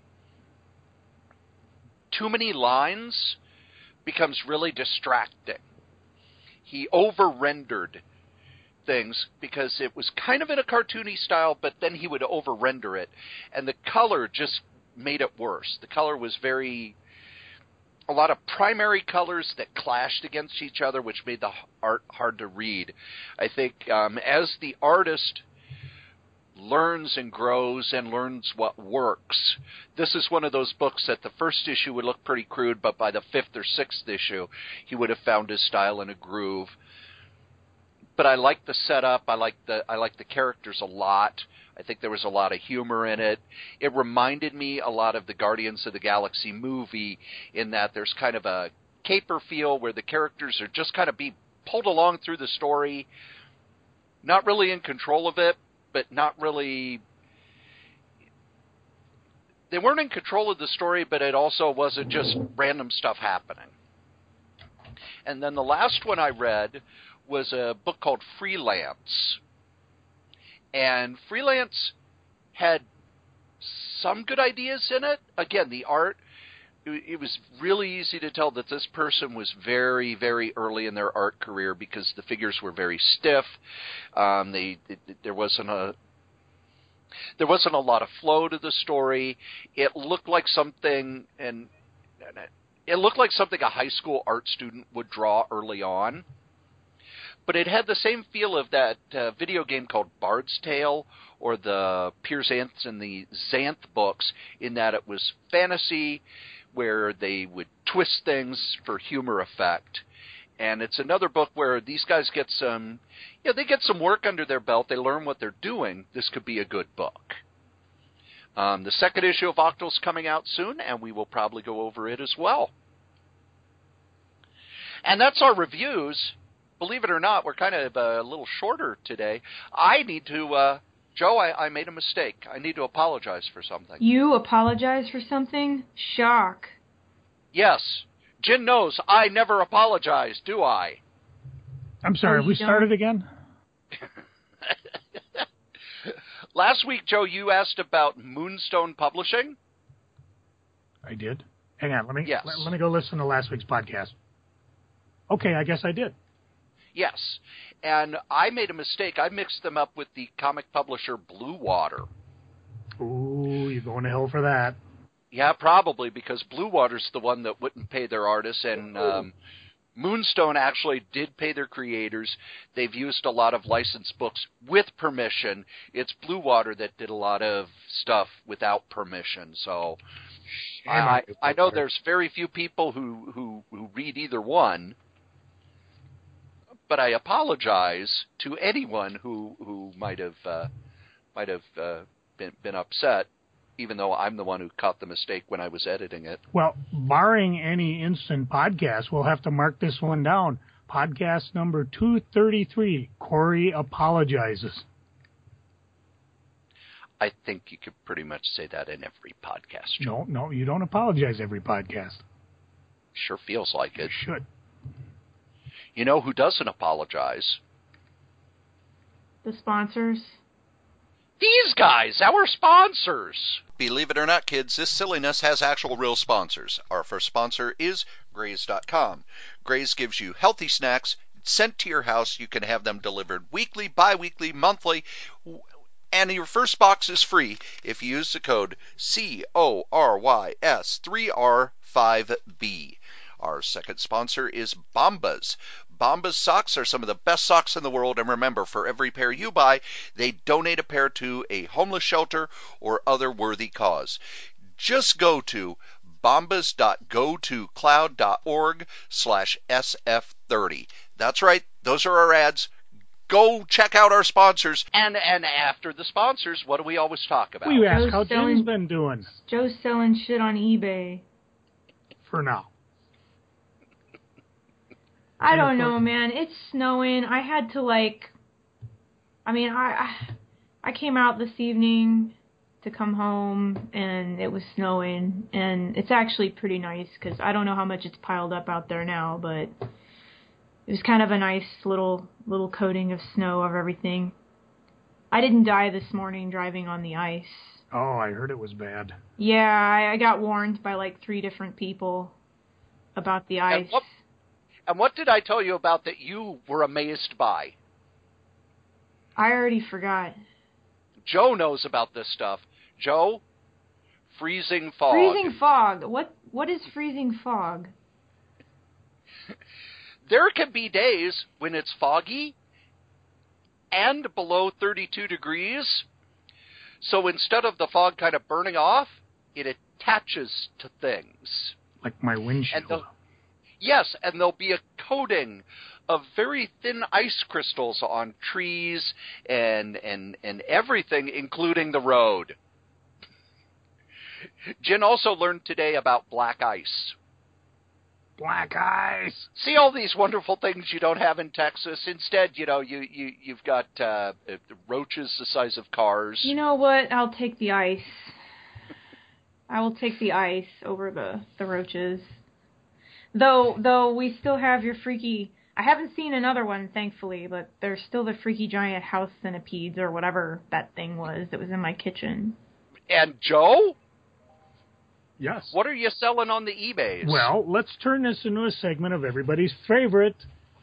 too many lines becomes really distracting. He over-rendered things because it was kind of in a cartoony style, but then he would over-render it, and the color just made it worse. The color was a lot of primary colors that clashed against each other, which made the art hard to read. I think as the artist learns and grows and learns what works, this is one of those books that the first issue would look pretty crude, but by the 5th or 6th issue, he would have found his style and a groove. But I like the setup. I like the characters a lot. I think there was a lot of humor in it. It reminded me a lot of the Guardians of the Galaxy movie in that there's kind of a caper feel where the characters are just kind of being pulled along through the story, not really in control of it, but not really... They weren't in control of the story, but it also wasn't just random stuff happening. And then the last one I read was a book called Freelance. And Freelance had some good ideas in it. Again, the art, it was really easy to tell that this person was very, very early in their art career because the figures were very stiff. There wasn't a lot of flow to the story. It looked like something, it looked like something a high school art student would draw early on. But it had the same feel of that video game called Bard's Tale or the Piers Anth and the Xanth books, in that it was fantasy where they would twist things for humor effect. And it's another book where these guys get some work under their belt. They learn what they're doing. This could be a good book. The second issue of Octo's coming out soon, and we will probably go over it as well. And that's our reviews. Believe it or not, we're kind of a little shorter today. I need to, Joe, I made a mistake. I need to apologize for something. You apologize for something? Shock. Yes. Jen knows I never apologize, do I? I'm sorry, have we started again? Last week, Joe, you asked about Moonstone Publishing. I did. Hang on, let me go listen to last week's podcast. Okay, I guess I did. Yes, and I made a mistake. I mixed them up with the comic publisher Blue Water. Ooh, you're going to hell for that. Yeah, probably, because Blue Water's the one that wouldn't pay their artists, and Moonstone actually did pay their creators. They've used a lot of licensed books with permission. It's Blue Water that did a lot of stuff without permission. So I know there's very few people who read either one. But I apologize to anyone who might have been upset. even though I'm the one who caught the mistake when I was editing it. Well, barring any instant podcast, we'll have to mark this one down. Podcast number 233, Corey apologizes. I think you could pretty much say that in every podcast. No, you don't apologize every podcast. Sure feels like it. You should. You know who doesn't apologize? The sponsors. These guys, our sponsors. Believe it or not, kids, this silliness has actual real sponsors. Our first sponsor is Graze.com. Graze gives you healthy snacks sent to your house. You can have them delivered weekly, bi-weekly, monthly, and your first box is free if you use the code CORYS3R5B. Our second sponsor is Bombas. Bombas socks are some of the best socks in the world, and remember, for every pair you buy, they donate a pair to a homeless shelter or other worthy cause. Just go to bombas.gotocloud.org/SF30. That's right, those are our ads. Go check out our sponsors. And after the sponsors, what do we always talk about? We ask how Jim's been doing. Joe's selling shit on eBay. For now. I don't know, man. It's snowing. I had to, I came out this evening to come home, and it was snowing, and it's actually pretty nice, because I don't know how much it's piled up out there now, but it was kind of a nice little coating of snow of everything. I didn't die this morning driving on the ice. Oh, I heard it was bad. Yeah, I got warned by 3 different people about the ice. And what did I tell you about that you were amazed by? I already forgot. Joe knows about this stuff. Joe, freezing fog. Freezing fog. What is freezing fog? There can be days when it's foggy and below 32 degrees. So instead of the fog kind of burning off, it attaches to things. Like my windshield. Yes, and there'll be a coating of very thin ice crystals on trees and everything, including the road. Jen also learned today about black ice. Black ice. See all these wonderful things you don't have in Texas. Instead, you've got roaches the size of cars. You know what? I'll take the ice. I will take the ice over the roaches. Though we still have your freaky... I haven't seen another one, thankfully, but there's still the freaky giant house centipedes or whatever that thing was that was in my kitchen. And Joe? Yes. What are you selling on the eBays? Well, let's turn this into a segment of everybody's favorite.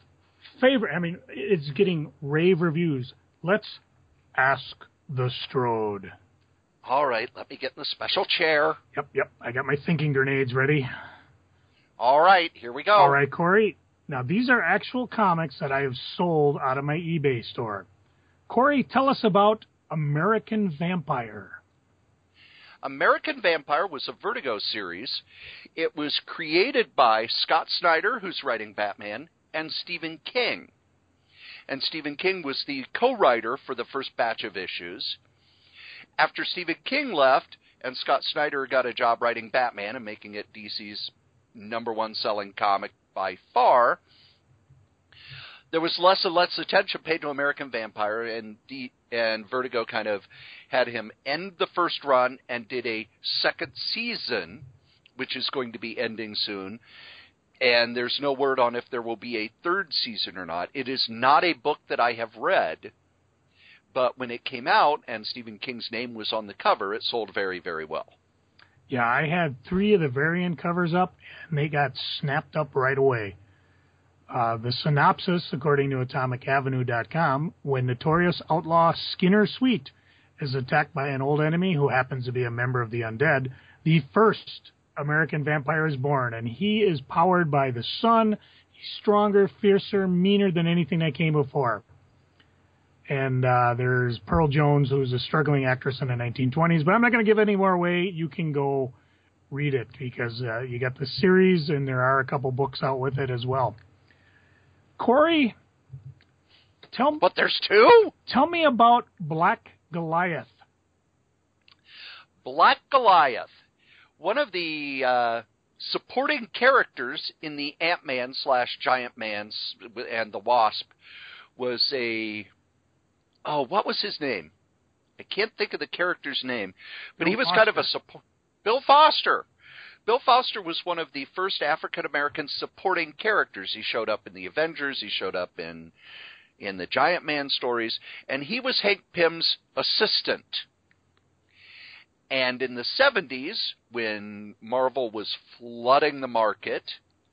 I mean, it's getting rave reviews. Let's ask the Strode. All right, let me get in the special chair. Yep. I got my thinking grenades ready. All right, here we go. All right, Corey. Now, these are actual comics that I have sold out of my eBay store. Corey, tell us about American Vampire. American Vampire was a Vertigo series. It was created by Scott Snyder, who's writing Batman, and Stephen King. And Stephen King was the co-writer for the first batch of issues. After Stephen King left, and Scott Snyder got a job writing Batman and making it DC's #1 selling comic by far, there was less and less attention paid to American Vampire, and Vertigo kind of had him end the first run and did a second season, which is going to be ending soon, and there's no word on if there will be a third season or not. It is not a book that I have read, but when it came out and Stephen King's name was on the cover, it sold very, very well. Yeah, I had 3 of the variant covers up, and they got snapped up right away. The synopsis, according to AtomicAvenue.com, when notorious outlaw Skinner Sweet is attacked by an old enemy who happens to be a member of the Undead, the first American vampire is born, and he is powered by the sun. He's stronger, fiercer, meaner than anything that came before. And there's Pearl Jones, who's a struggling actress in the 1920s. But I'm not going to give any more away. You can go read it because you got the series, and there are a couple books out with it as well. Corey, But there's 2? Tell me about Black Goliath. Black Goliath, one of the supporting characters in the Ant-Man / Giant Man and the Wasp was what was his name? I can't think of the character's name, but he was kind of a support. Bill Foster. Bill Foster was one of the first African-American supporting characters. He showed up in the Avengers. He showed up in the Giant Man stories, and he was Hank Pym's assistant. And in the 70s, when Marvel was flooding the market,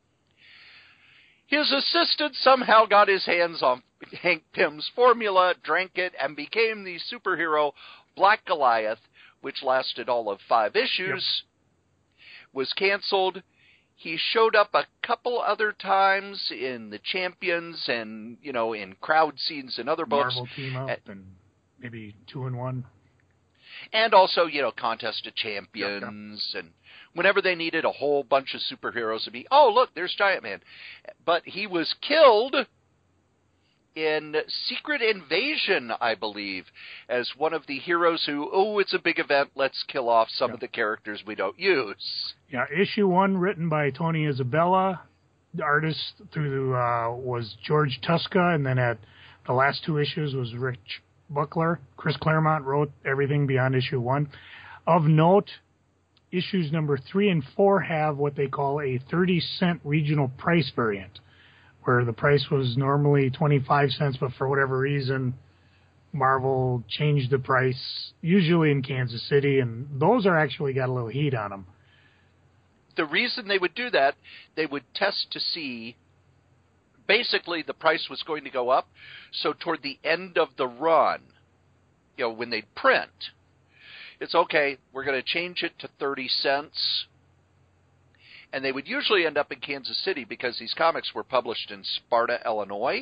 his assistant somehow got his hands on Hank Pym's formula, drank it, and became the superhero Black Goliath, which lasted all of 5 issues, was canceled. He showed up a couple other times in the Champions and, in crowd scenes and other books. Marvel Team Up and maybe 2-in-1. And also, Contest of Champions, and whenever they needed a whole bunch of superheroes to be, oh, look, there's Giant Man. But he was killed in Secret Invasion, I believe, as one of the heroes who, it's a big event, let's kill off some of the characters we don't use. Yeah, issue 1 written by Tony Isabella. The artist was George Tuska, and then at the last 2 issues was Rich Buckler. Chris Claremont wrote everything beyond issue 1. Of note, issues number 3 and 4 have what they call a 30-cent regional price variant, where the price was normally 25 cents, but for whatever reason, Marvel changed the price, usually in Kansas City, and those are actually got a little heat on them. The reason they would do that, they would test to see, basically the price was going to go up, so toward the end of the run, when they'd print, it's okay, we're going to change it to 30 cents. And they would usually end up in Kansas City because these comics were published in Sparta, Illinois.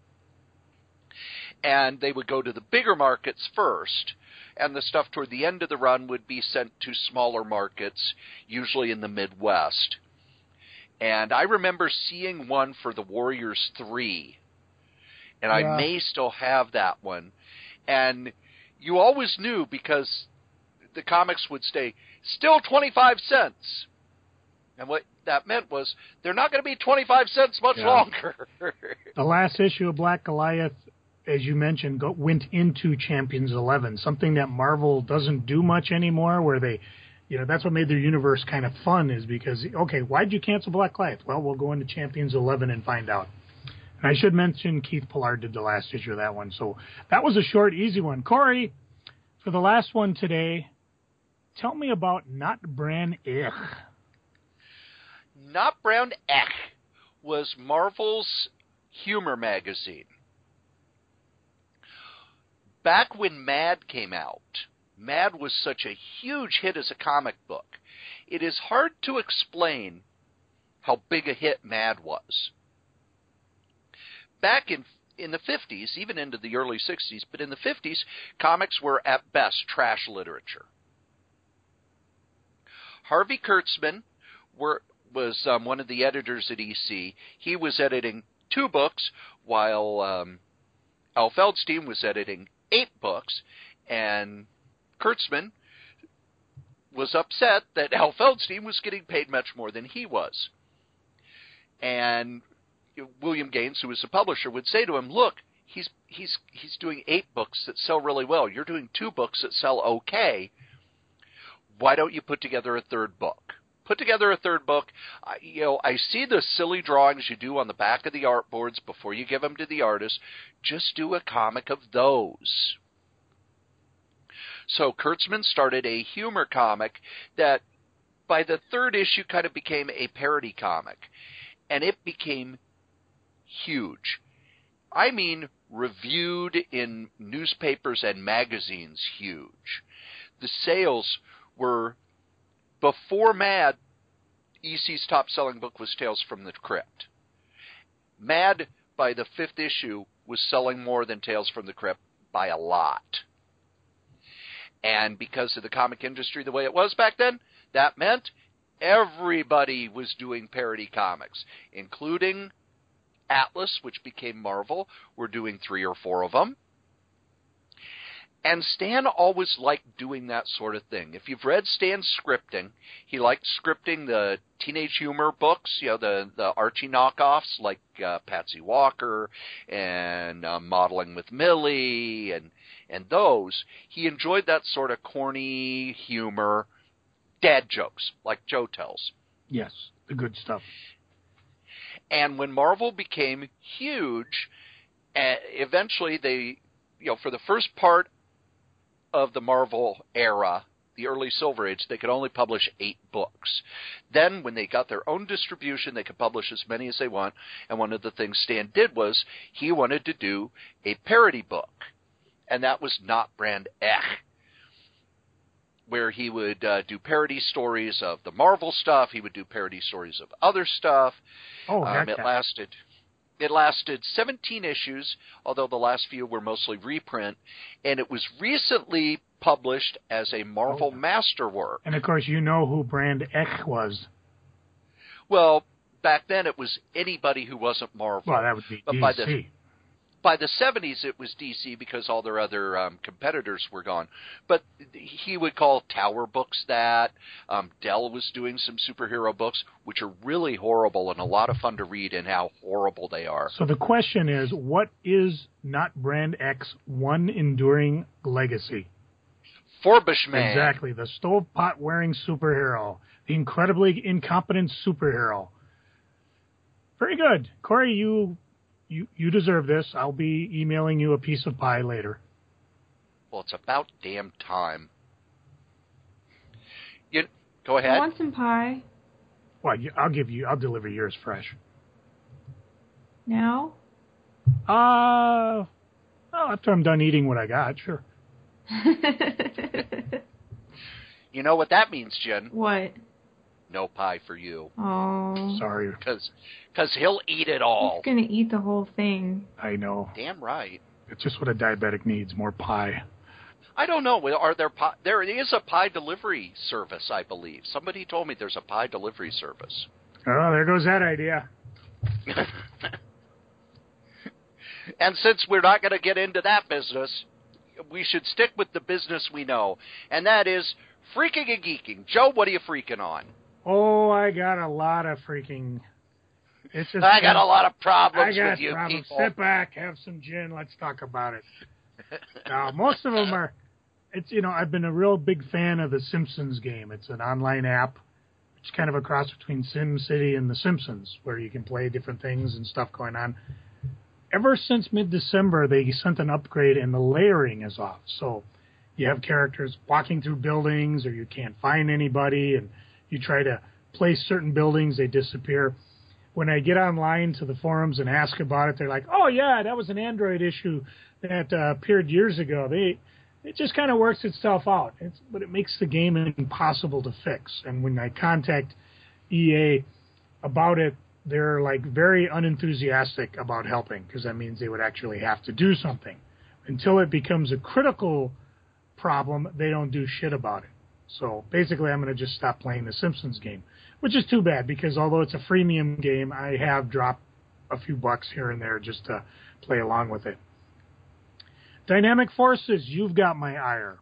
And they would go to the bigger markets first, and the stuff toward the end of the run would be sent to smaller markets, usually in the Midwest. And I remember seeing one for the Warriors 3, and I may still have that one. And you always knew because the comics would stay still 25 cents. And what that meant was they're not going to be 25 cents much longer. The last issue of Black Goliath, as you mentioned, went into Champions 11, something that Marvel doesn't do much anymore, where they, that's what made their universe kind of fun, is because, okay, why'd you cancel Black Goliath? Well, we'll go into Champions 11 and find out. And I should mention Keith Pollard did the last issue of that one. So that was a short, easy one. Corey, for the last one today, tell me about Not Brand Ich. Not Brown Ek was Marvel's humor magazine. Back when Mad came out, Mad was such a huge hit as a comic book. It is hard to explain how big a hit Mad was. Back in the 50s, even into the early 60s, but in the 50s, comics were at best trash literature. Harvey Kurtzman was one of the editors at EC. He was editing 2 books, while Al Feldstein was editing 8 books, and Kurtzman was upset that Al Feldstein was getting paid much more than he was. And William Gaines, who was the publisher, would say to him, look, he's doing 8 books that sell really well. You're doing 2 books that sell okay. Why don't you put together a 3rd book? Put together a 3rd book. I see the silly drawings you do on the back of the art boards before you give them to the artist. Just do a comic of those. So Kurtzman started a humor comic that by the 3rd issue kind of became a parody comic. And it became huge. I mean, reviewed in newspapers and magazines huge. The sales were, before Mad, EC's top-selling book was Tales from the Crypt. Mad, by the 5th issue, was selling more than Tales from the Crypt by a lot. And because of the comic industry the way it was back then, that meant everybody was doing parody comics, including Atlas, which became Marvel. We're doing 3 or 4 of them. And Stan always liked doing that sort of thing. If you've read Stan's scripting, he liked scripting the Teenage Humor books, the Archie knockoffs like Patsy Walker and Modeling with Millie and those. He enjoyed that sort of corny humor, dad jokes like Joe tells. Yes, the good stuff. And when Marvel became huge, eventually they, for the first part of the Marvel era, the early Silver Age, they could only publish 8 books. Then, when they got their own distribution, they could publish as many as they want. And one of the things Stan did was he wanted to do a parody book. And that was Not Brand Ech, where he would do parody stories of the Marvel stuff. He would do parody stories of other stuff. It lasted 17 issues, although the last few were mostly reprint, and it was recently published as a Marvel masterwork. And, of course, you know who Brand Ech was. Well, back then it was anybody who wasn't Marvel. Well, that would be DC. By the 70s, it was DC because all their other competitors were gone. But he would call Tower books that. Dell was doing some superhero books, which are really horrible and a lot of fun to read and how horrible they are. So the question is, what is Not Brand X's one enduring legacy? Forbush Man. Exactly. The stovepat-wearing superhero. The incredibly incompetent superhero. Very good. Corey, you deserve this. I'll be emailing you a piece of pie later. Well, it's about damn time. Go ahead. I want some pie. Well, I'll deliver yours fresh. Now? After I'm done eating what I got, sure. You know what that means, Jen? What? No pie for you. Oh. Sorry. Because he'll eat it all. He's going to eat the whole thing. I know. Damn right. It's just what a diabetic needs, more pie. I don't know. There is a pie delivery service, I believe. Somebody told me there's a pie delivery service. Oh, there goes that idea. And since we're not going to get into that business, we should stick with the business we know, and that is freaking and geeking. Joe, what are you freaking on? Oh, I got a lot of freaking... I got a lot of problems with you people. Sit back, have some gin, let's talk about it. Now, most of them are... I've been a real big fan of the Simpsons game. It's an online app. It's kind of a cross between SimCity and The Simpsons, where you can play different things and stuff going on. Ever since mid-December, they sent an upgrade and the layering is off. So you have characters walking through buildings or you can't find anybody, and you try to place certain buildings, they disappear. When I get online to the forums and ask about it, they're like, oh, yeah, that was an Android issue that appeared years ago. It just kind of works itself out. But it makes the game impossible to fix. And when I contact EA about it, they're like very unenthusiastic about helping, because that means they would actually have to do something. Until it becomes a critical problem, they don't do shit about it. So basically, I'm going to just stop playing the Simpsons game, which is too bad, because although it's a freemium game, I have dropped a few bucks here and there just to play along with it. Dynamic Forces, you've got my ire.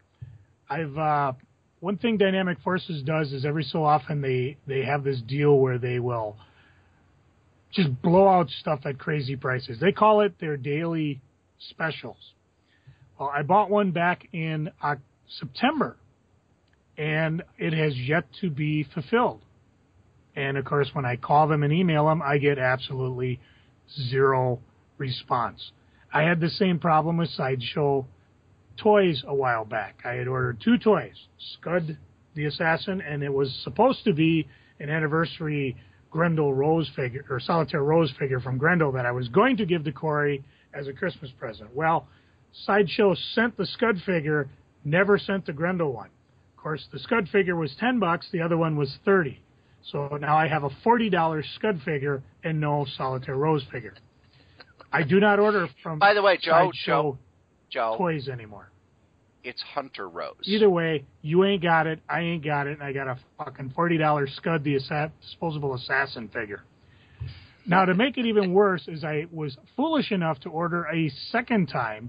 One thing Dynamic Forces does is every so often they have this deal where they will just blow out stuff at crazy prices. They call it their daily specials. Well, I bought one back in September, and it has yet to be fulfilled. And, of course, when I call them and email them, I get absolutely zero response. I had the same problem with Sideshow Toys a while back. I had ordered 2 toys, Scud the Assassin, and it was supposed to be an anniversary Grendel Rose figure, or Solitaire Rose figure from Grendel that I was going to give to Corey as a Christmas present. Well, Sideshow sent the Scud figure, never sent the Grendel one. Of course, the Scud figure was $10, the other one was $30. So now I have a $40 Scud figure and no Solitaire Rose figure. I do not order from By the way, Sideshow Joe, Toys anymore. It's Hunter Rose. Either way, you ain't got it, I ain't got it, and I got a fucking $40 Scud the disposable assassin figure. Now, to make it even worse, is I was foolish enough to order a second time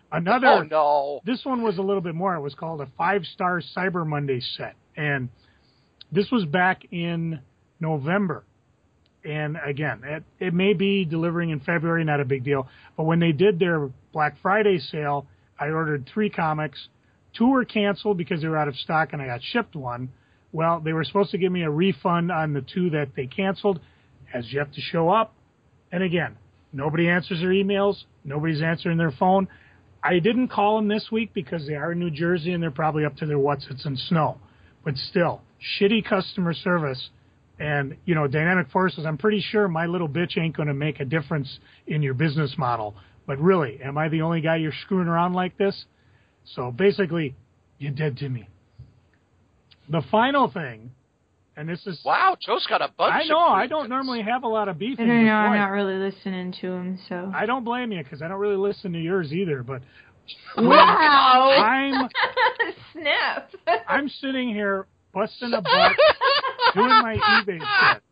Another. Oh, no. This one was a little bit more. It was called a 5-star Cyber Monday set. And this was back in November. And again, it may be delivering in February, not a big deal. But when they did their Black Friday sale, I ordered 3 comics. 2 were canceled because they were out of stock, and I got shipped one. Well, they were supposed to give me a refund on the 2 that they canceled. Has yet to show up. And again, nobody answers their emails. Nobody's answering their phone. I didn't call them this week because they are in New Jersey, and they're probably up to their whatsits in snow. But still, shitty customer service. And, you know, Dynamic Forces, I'm pretty sure my little bitch ain't going to make a difference in your business model. But really, am I the only guy you're screwing around like this? So basically, you're dead to me. The final thing, and this is... Wow, Joe's got a bunch I know, of I don't normally have a lot of beef. I don't know, I'm not really listening to him, so... I don't blame you, because I don't really listen to yours either, but... Wow! I'm... Snap! I'm sitting here busting a butt, doing my eBay shit.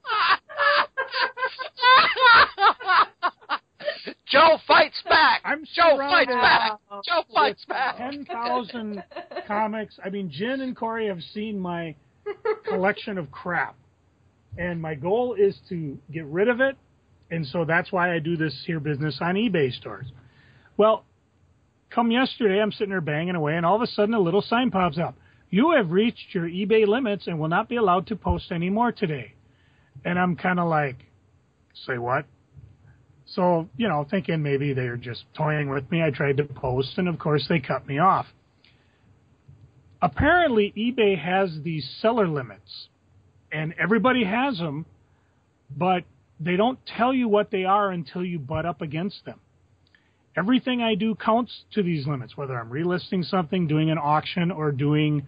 Joe fights back. Joe fights surrounded back. Joe fights with back. 10,000 comics. I mean, Jen and Corey have seen my collection of crap. And my goal is to get rid of it. And so that's why I do this here business on eBay stores. Well, come yesterday, I'm sitting there banging away, and all of a sudden a little sign pops up. You have reached your eBay limits and will not be allowed to post any more today. And I'm kind of like, say what? So, you know, thinking maybe they're just toying with me, I tried to post, and of course they cut me off. Apparently, eBay has these seller limits, and everybody has them, but they don't tell you what they are until you butt up against them. Everything I do counts to these limits, whether I'm relisting something, doing an auction, or doing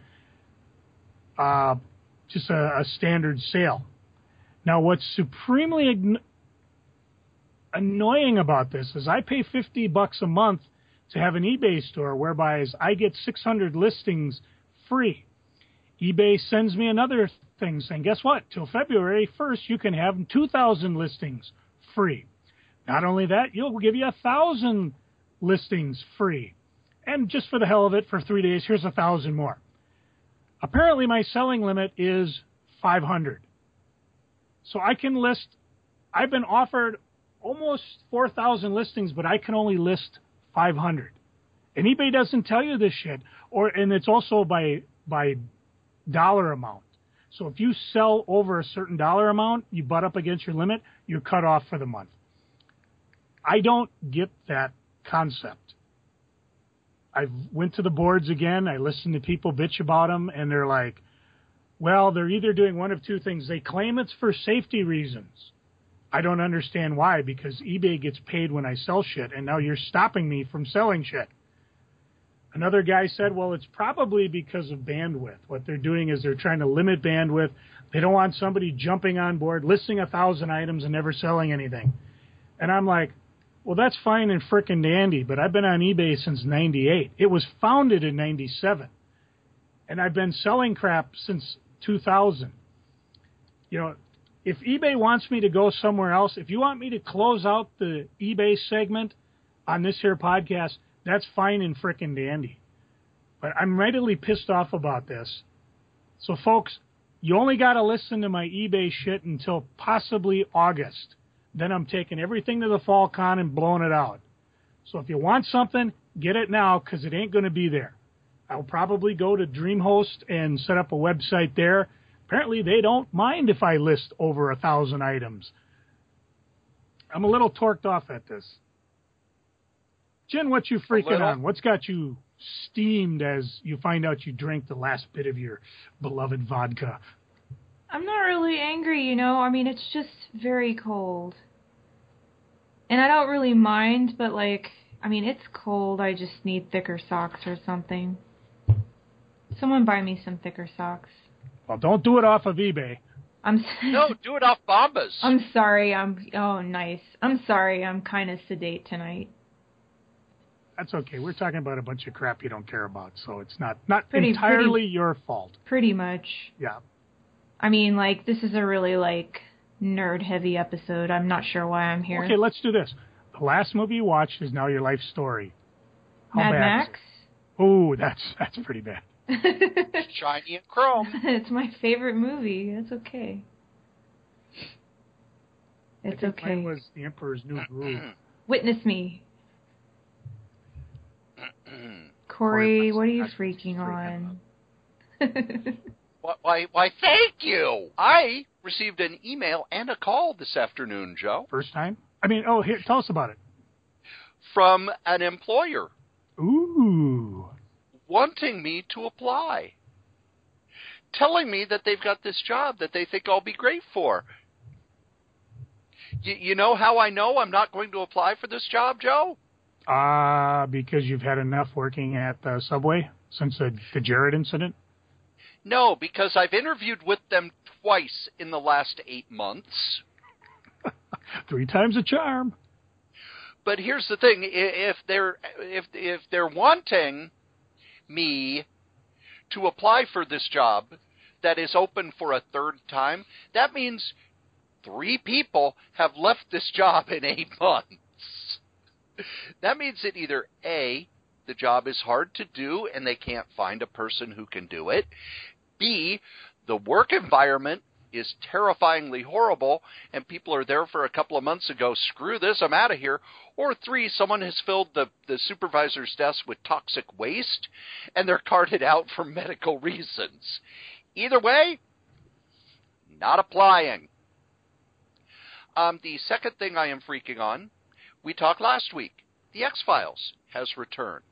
just a standard sale. Now, what's supremely annoying about this is I pay $50 a month to have an eBay store whereby I get 600 listings free. eBay sends me another thing saying, guess what? Till February 1st, you can have 2,000 listings free. Not only that, you'll give you 1,000 listings free. And just for the hell of it, for 3 days, here's 1,000 more. Apparently, my selling limit is 500. So I can list, I've been offered almost 4,000 listings, but I can only list 500. And eBay doesn't tell you this shit. And it's also by dollar amount. So if you sell over a certain dollar amount, you butt up against your limit, you're cut off for the month. I don't get that concept. I went to the boards again. I listened to people bitch about them, and they're like, well, they're either doing one of two things. They claim it's for safety reasons. I don't understand why, because eBay gets paid when I sell shit, and now you're stopping me from selling shit. Another guy said, well, it's probably because of bandwidth. What they're doing is they're trying to limit bandwidth. They don't want somebody jumping on board, listing 1,000 items and never selling anything. And I'm like, well, that's fine and frickin' dandy, but I've been on eBay since 98. It was founded in 97. And I've been selling crap since 2000. You know, if eBay wants me to go somewhere else, if you want me to close out the eBay segment on this here podcast, that's fine and frickin' dandy. But I'm readily pissed off about this. So, folks, you only got to listen to my eBay shit until possibly August. Then I'm taking everything to the fall con and blowing it out. So if you want something, get it now, because it ain't going to be there. I'll probably go to DreamHost and set up a website there. Apparently they don't mind if I list over 1,000 items. I'm a little torqued off at this. Jen, what you freaking on? What's got you steamed as you find out you drank the last bit of your beloved vodka? I'm not really angry, you know. I mean, it's just very cold. And I don't really mind, but, like, I mean, it's cold. I just need thicker socks or something. Someone buy me some thicker socks. Well, don't do it off of eBay. No, do it off Bombas. I'm sorry. Oh, nice. I'm sorry. I'm kind of sedate tonight. That's okay. We're talking about a bunch of crap you don't care about, so it's not entirely your fault. Pretty much. Yeah. I mean, like, this is a really, like, nerd-heavy episode. I'm not sure why I'm here. Okay, let's do this. The last movie you watched is now your life story. Mad bad Max? is it? Oh, that's pretty bad. Shiny and chrome. It's my favorite movie. It's okay. It's I think okay. mine was The Emperor's New Groove. Witness me. Corey, what are you That's freaking on? Why, thank you. I received an email and a call this afternoon, Joe. First time? Here, tell us about it. From an employer. Ooh. Wanting me to apply. Telling me that they've got this job that they think I'll be great for. You know how I know I'm not going to apply for this job, Joe? Because you've had enough working at Subway since the Jared incident? No, because I've interviewed with them twice in the last 8 months. 3 times a charm. But here's the thing: if they're wanting me to apply for this job that is open for a third time, that means 3 people have left this job in 8 months. That means that either A, the job is hard to do and they can't find a person who can do it. B, the work environment is terrifyingly horrible and people are there for a couple of months ago, screw this, I'm out of here. Or 3, someone has filled the supervisor's desk with toxic waste and they're carted out for medical reasons. Either way, not applying. The second thing I am freaking on, we talked last week. The X-Files has returned.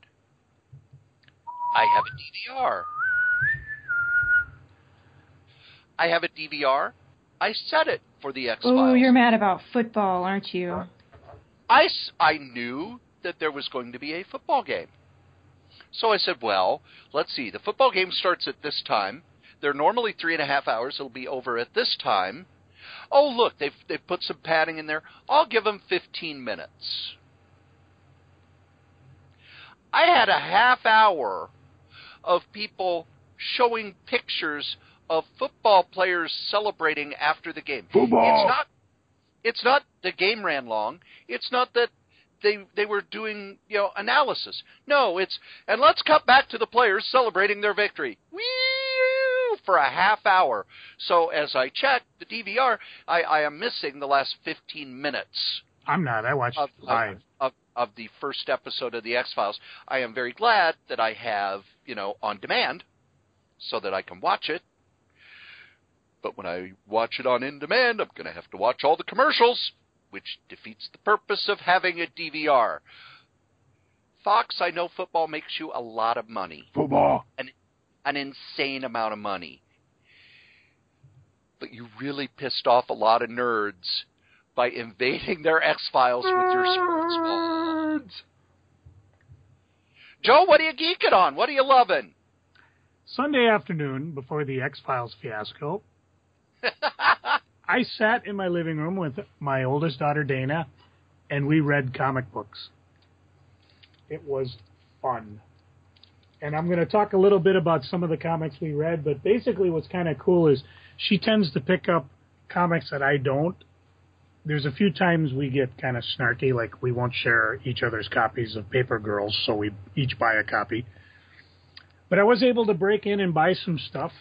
I have a DVR. I set it for the X-Files. Oh, you're mad about football, aren't you? I knew that there was going to be a football game. So I said, well, let's see. The football game starts at this time. They're normally 3.5 hours. It'll be over at this time. Oh, look, they've put some padding in there. I'll give them 15 minutes. I had a half hour of people showing pictures of football players celebrating after the game. Football! It's not the game ran long. It's not that they were doing, analysis. No, and let's cut back to the players celebrating their victory. Whee! For a half hour. So as I check the DVR, I am missing the last 15 minutes. I'm not. I watched it live. Of the first episode of The X-Files. I am very glad that I have, on demand so that I can watch it. But when I watch it on in-demand, I'm going to have to watch all the commercials, which defeats the purpose of having a DVR. Fox, I know football makes you a lot of money. Football! An insane amount of money. But you really pissed off a lot of nerds by invading their X-Files with your sports ball. Joe, what are you geeking on? What are you loving? Sunday afternoon, before the X-Files fiasco, I sat in my living room with my oldest daughter, Dana, and we read comic books. It was fun. And I'm going to talk a little bit about some of the comics we read, but basically what's kind of cool is she tends to pick up comics that I don't. There's a few times we get kind of snarky, like we won't share each other's copies of Paper Girls, so we each buy a copy. But I was able to break in and buy some stuff,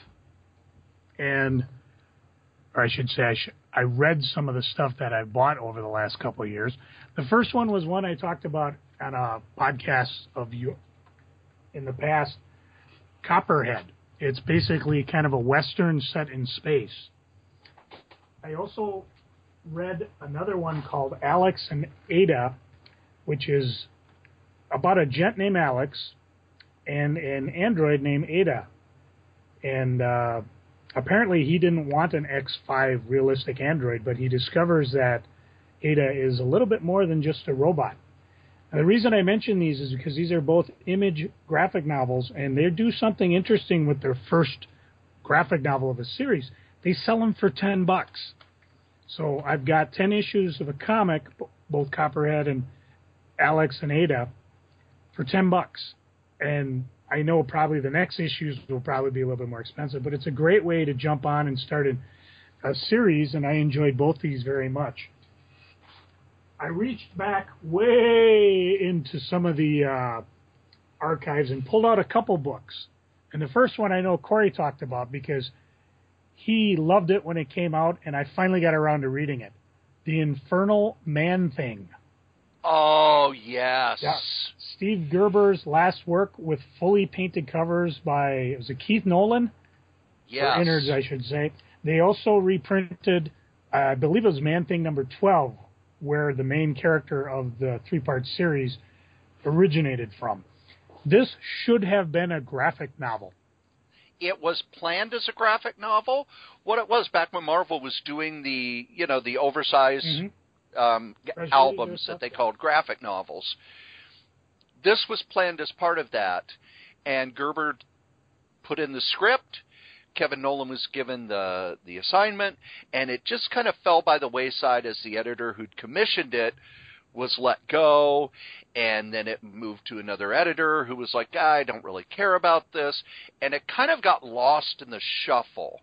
or I should say I read some of the stuff that I bought over the last couple of years. The first one was one I talked about on a podcast of you in the past, Copperhead. It's basically kind of a Western set in space. I also read another one called Alex and Ada, which is about a gent named Alex and an android named Ada. And apparently he didn't want an X5 realistic android, but he discovers that Ada is a little bit more than just a robot. And the reason I mention these is because these are both image graphic novels, and they do something interesting with their first graphic novel of a series. They sell them for $10. So I've got 10 issues of a comic, both Copperhead and Alex and Ada, for $10. And I know probably the next issues will probably be a little bit more expensive, but it's a great way to jump on and start a series, and I enjoyed both these very much. I reached back way into some of the archives and pulled out a couple books. And the first one I know Corey talked about because he loved it when it came out, and I finally got around to reading it. The Infernal Man-Thing. Oh, yes. Yeah. Steve Gerber's last work with fully painted covers by, was it Keith Nolan? Yes. Or innards, I should say. They also reprinted, I believe it was Man-Thing number 12, where the main character of the three-part series originated from. This should have been a graphic novel. It was planned as a graphic novel. What it was back when Marvel was doing the oversized albums that they called graphic novels. This was planned as part of that, and Gerber put in the script. Kevin Nolan was given the assignment, and it just kind of fell by the wayside as the editor who'd commissioned it was let go, and then it moved to another editor who was like, I don't really care about this, and it kind of got lost in the shuffle.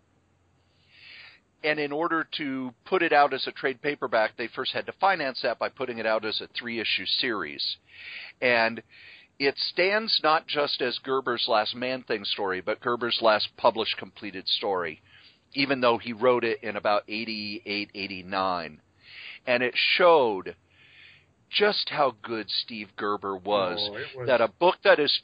And in order to put it out as a trade paperback, they first had to finance that by putting it out as a 3-issue series. And it stands not just as Gerber's last Man-Thing story, but Gerber's last published completed story, even though he wrote it in about 88, 89. And it showed just how good Steve Gerber was. That a book that is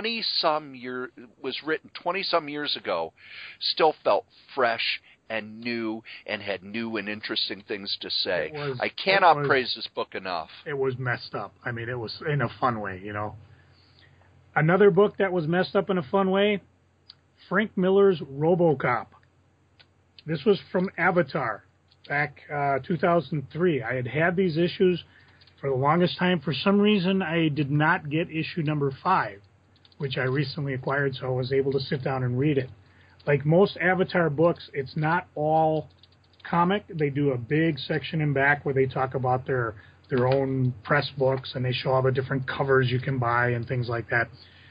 was written 20-some years ago still felt fresh and new and had new and interesting things to say. I cannot praise this book enough. It was messed up. I mean, it was in a fun way, you know. Another book that was messed up in a fun way, Frank Miller's RoboCop. This was from Avatar back 2003. I had these issues for the longest time. For some reason, I did not get issue number 5, which I recently acquired, so I was able to sit down and read it. Like most Avatar books, it's not all comic. They do a big section in back where they talk about their own press books, and they show all the different covers you can buy and things like that.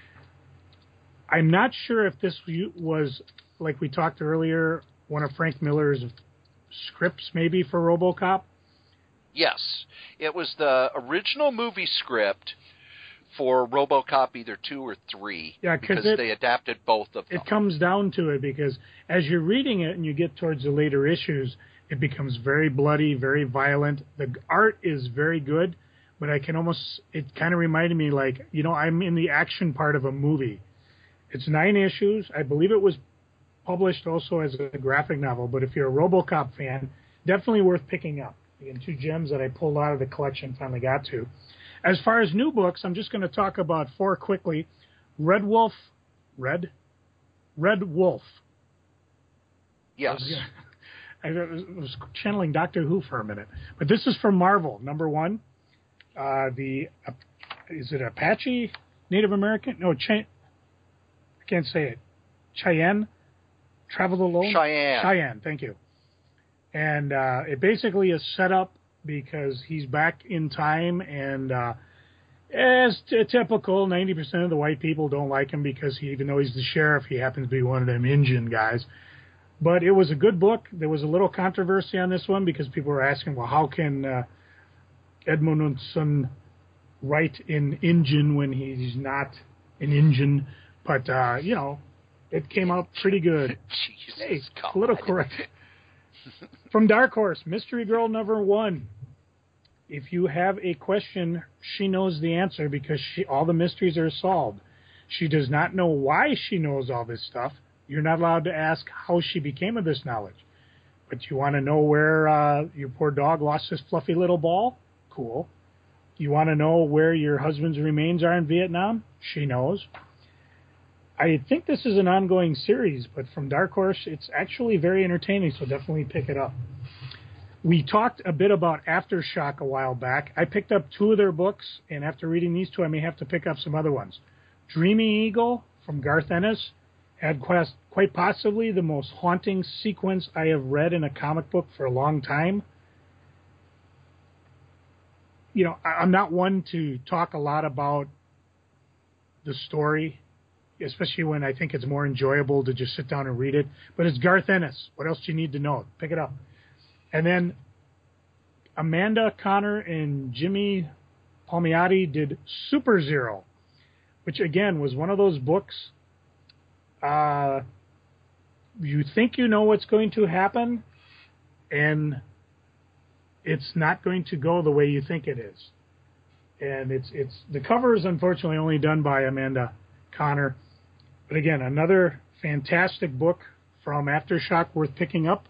I'm not sure if this was, like we talked earlier, one of Frank Miller's scripts maybe for RoboCop. Yes, it was the original movie script for RoboCop either 2 or 3, because they adapted both of them. It comes down to it because as you're reading it and you get towards the later issues, it becomes very bloody, very violent. The art is very good, but it kind of reminded me like, I'm in the action part of a movie. It's 9 issues. I believe it was published also as a graphic novel, but if you're a RoboCop fan, definitely worth picking up. Again, 2 gems that I pulled out of the collection, finally got to. As far as new books, I'm just going to talk about 4 quickly. Red Wolf. Yes. I was channeling Doctor Who for a minute. But this is from Marvel, number 1. Is it Apache Native American? No, I can't say it. Cheyenne? Travel Alone? Cheyenne, thank you. And it basically is set up because he's back in time, and as typical, 90% of the white people don't like him because even though he's the sheriff, he happens to be one of them Indian guys. But it was a good book. There was a little controversy on this one because people were asking, well, how can Edmundson write in Indian when he's not an Indian? But, it came out pretty good. Jesus, a little correct. From Dark Horse, Mystery Girl number 1. If you have a question, she knows the answer because all the mysteries are solved. She does not know why she knows all this stuff. You're not allowed to ask how she became of this knowledge. But you want to know where your poor dog lost his fluffy little ball? Cool. You want to know where your husband's remains are in Vietnam? She knows. I think this is an ongoing series, but from Dark Horse, it's actually very entertaining, so definitely pick it up. We talked a bit about Aftershock a while back. I picked up 2 of their books, and after reading these 2, I may have to pick up some other ones. Dreaming Eagle from Garth Ennis had quite possibly the most haunting sequence I have read in a comic book for a long time. I'm not one to talk a lot about the story, especially when I think it's more enjoyable to just sit down and read it. But it's Garth Ennis. What else do you need to know? Pick it up. And then Amanda Connor and Jimmy Palmiotti did Super Zero, which again was one of those books. You think you know what's going to happen, and it's not going to go the way you think it is. And it's the cover is unfortunately only done by Amanda Connor. But again, another fantastic book from Aftershock worth picking up.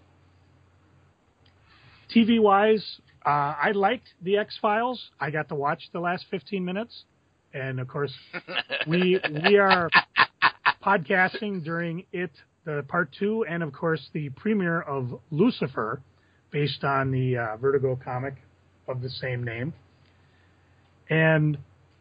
TV-wise, I liked The X-Files. I got to watch the last 15 minutes. And, of course, we are podcasting during it, the part 2, and, of course, the premiere of Lucifer, based on the Vertigo comic of the same name. And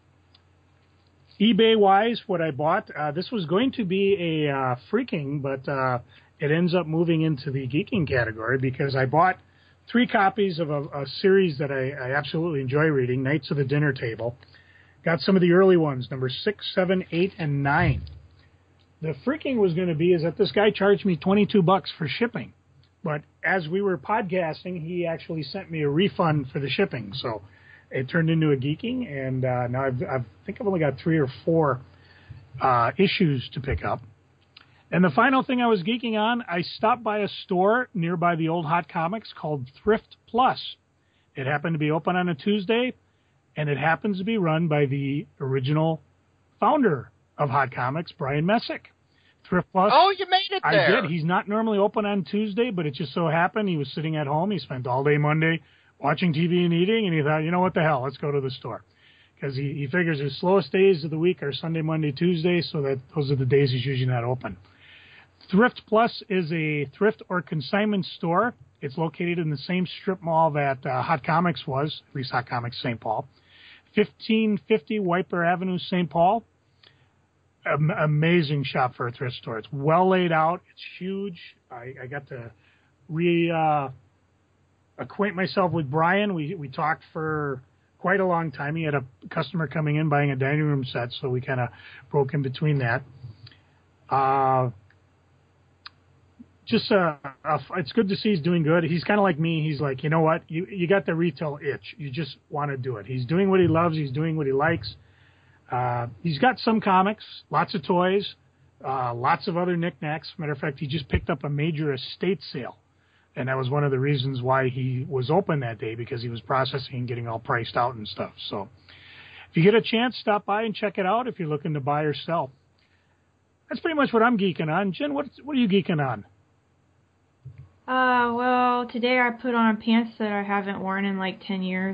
eBay-wise, what I bought, this was going to be a Freaking, but it ends up moving into the Geeking category because I bought 3 copies of a series that I absolutely enjoy reading, Knights of the Dinner Table. Got some of the early ones, number 6, 7, 8, and 9. The Freaking was going to be is that this guy charged me $22 for shipping. But as we were podcasting, he actually sent me a refund for the shipping. So it turned into a Geeking, and now I think I've only got 3 or 4 issues to pick up. And the final thing I was geeking on, I stopped by a store nearby the old Hot Comics called Thrift Plus. It happened to be open on a Tuesday, and it happens to be run by the original founder of Hot Comics, Brian Messick. Thrift Plus. Oh, you made it there. I did. He's not normally open on Tuesday, but it just so happened he was sitting at home. He spent all day Monday watching TV and eating, and he thought, you know what the hell, let's go to the store. Because he figures his slowest days of the week are Sunday, Monday, Tuesday, so that those are the days he's usually not open. Thrift Plus is a thrift or consignment store. It's located in the same strip mall that Hot Comics was, at least Hot Comics St. Paul. 1550 Wiper Avenue, St. Paul. Amazing shop for a thrift store. It's well laid out. It's huge. I got to acquaint myself with Brian. We talked for quite a long time. He had a customer coming in buying a dining room set, so we kind of broke in between that. It's good to see he's doing good. He's kind of like me. He's like, you know what? You got the retail itch. You just want to do it. He's doing what he loves. He's doing what he likes. He's got some comics, lots of toys, lots of other knickknacks. Matter of fact, he just picked up a major estate sale. And that was one of the reasons why he was open that day, because he was processing and getting all priced out and stuff. So if you get a chance, stop by and check it out if you're looking to buy or sell. That's pretty much what I'm geeking on. Jen, what are you geeking on? Well, today I put on pants that I haven't worn in like 10 years.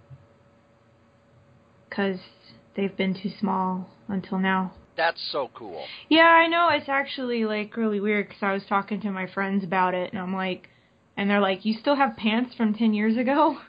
Because they've been too small until now. That's so cool. Yeah, I know. It's actually like really weird because I was talking to my friends about it, and I'm like, and they're like, you still have pants from 10 years ago?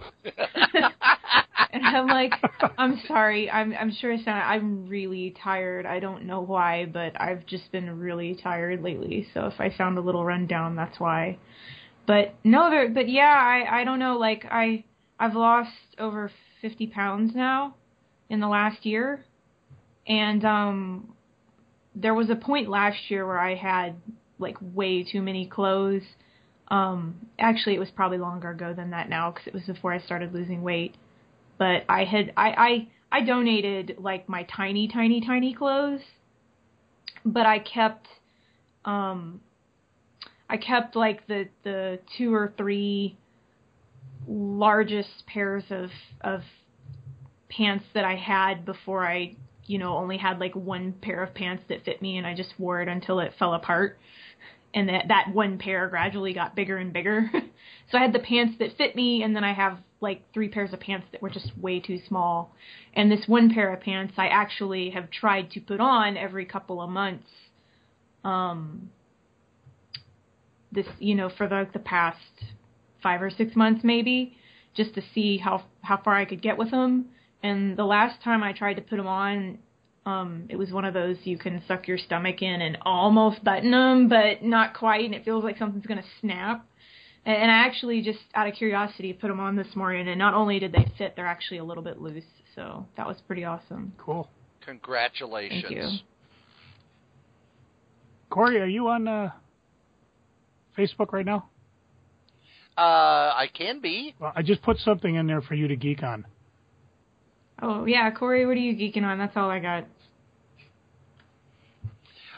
And I'm like, I'm sorry. I'm sure I'm really tired. I don't know why, but I've just been really tired lately. So if I sound a little run down, that's why. But no, but yeah, I don't know. Like I've lost over 50 pounds now in the last year. And there was a point last year where I had like way too many clothes. Actually, it was probably longer ago than that now because it was before I started losing weight. But I donated like my tiny clothes, but I kept like the 2 or 3 largest pairs of pants that I had before I, only had like one pair of pants that fit me, and I just wore it until it fell apart. And that one pair gradually got bigger and bigger. So I had the pants that fit me, and then I have like 3 pairs of pants that were just way too small. And this one pair of pants I actually have tried to put on every couple of months. For the past 5 or 6 months maybe, just to see how far I could get with them. And the last time I tried to put them on, it was one of those you can suck your stomach in and almost button them, but not quite, and it feels like something's going to snap. And I actually just, out of curiosity, put them on this morning, and not only did they fit, they're actually a little bit loose. So that was pretty awesome. Cool. Congratulations. Thank you. Corey, are you on Facebook right now? I can be. Well, I just put something in there for you to geek on. Oh, yeah, Corey, what are you geeking on? That's all I got.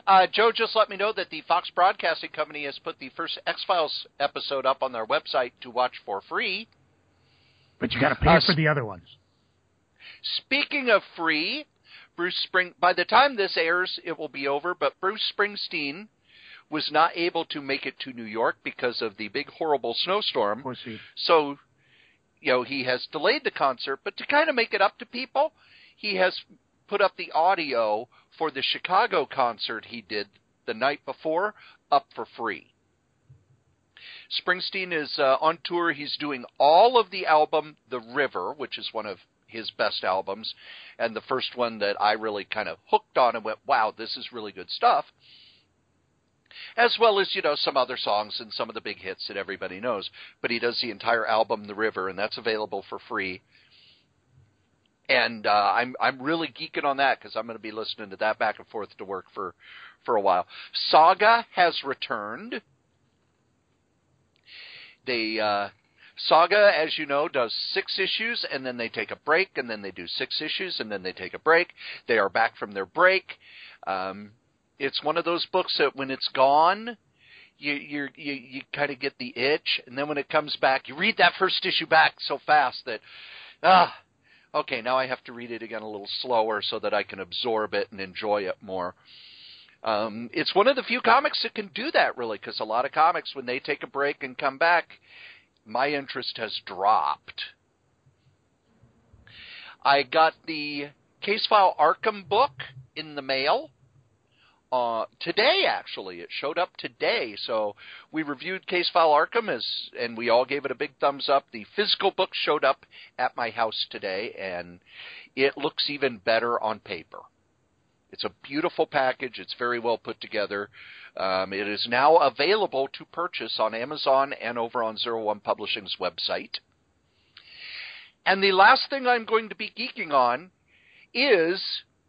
Joe just let me know that the Fox Broadcasting Company has put the first X-Files episode up on their website to watch for free. But you got to pay for the other ones. Speaking of free, by the time this airs, it will be over, but Bruce Springsteen was not able to make it to New York because of the big, horrible snowstorm. So, he has delayed the concert, but to kind of make it up to people, he has put up the audio for the Chicago concert he did the night before up for free. Springsteen is on tour. He's doing all of the album The River, which is one of his best albums, and the first one that I really kind of hooked on and went, wow, this is really good stuff. As well as, some other songs and some of the big hits that everybody knows. But he does the entire album The River, and that's available for free. And I'm really geeking on that because I'm going to be listening to that back and forth to work for a while. Saga has returned. Saga, as you know, does 6 issues, and then they take a break, and then they do 6 issues, and then they take a break. They are back from their break. It's one of those books that when it's gone, you kind of get the itch, and then when it comes back, you read that first issue back so fast that, okay, now I have to read it again a little slower so that I can absorb it and enjoy it more. It's one of the few comics that can do that, really, because a lot of comics, when they take a break and come back, my interest has dropped. I got the Case File Arkham book in the mail today, actually. It showed up today, so we reviewed Case File Arkham, and we all gave it a big thumbs up. The physical book showed up at my house today, and it looks even better on paper. It's a beautiful package. It's very well put together. It is now available to purchase on Amazon and over on 01 Publishing's website. And the last thing I'm going to be geeking on is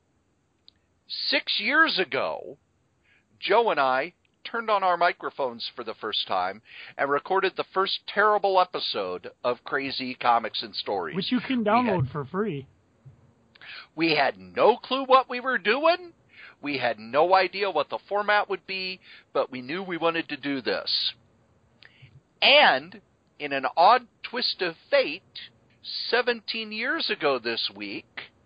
6 years ago, Joe and I turned on our microphones for the first time and recorded the first terrible episode of Crazy Comics and Stories. Which you can download for free. We had no clue what we were doing. We had no idea what the format would be, but we knew we wanted to do this. And, in an odd twist of fate, 17 years ago this week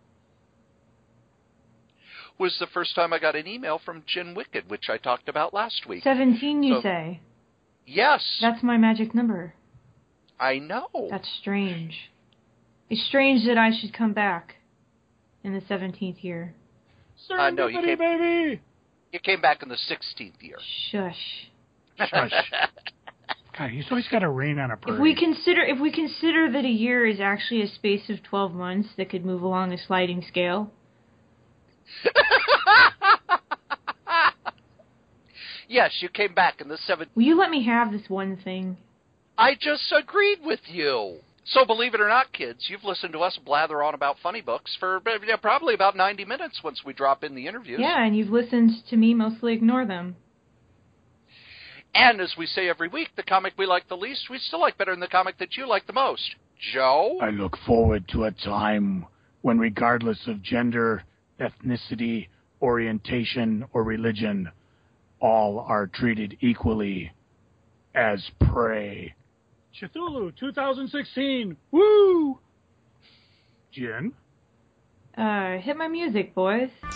was the first time I got an email from Jen Wicked, which I talked about last week. 17, you say? Yes. That's my magic number. I know. That's strange. It's strange that I should come back in the 17th year. No, baby! You came back in the 16th year. Shush. Shush. God, he's always got a rain on a parade. If we consider that a year is actually a space of 12 months that could move along a sliding scale. Yes, you came back in the 17th. Will you let me have this one thing? I just agreed with you. So believe it or not, kids, you've listened to us blather on about funny books for probably about 90 minutes once we drop in the interviews. Yeah, and you've listened to me mostly ignore them. And as we say every week, the comic we like the least, we still like better than the comic that you like the most. Joe? I look forward to a time when, regardless of gender, ethnicity, orientation, or religion, all are treated equally as prey. Cthulhu 2016. Woo! Jen? Hit my music, boys.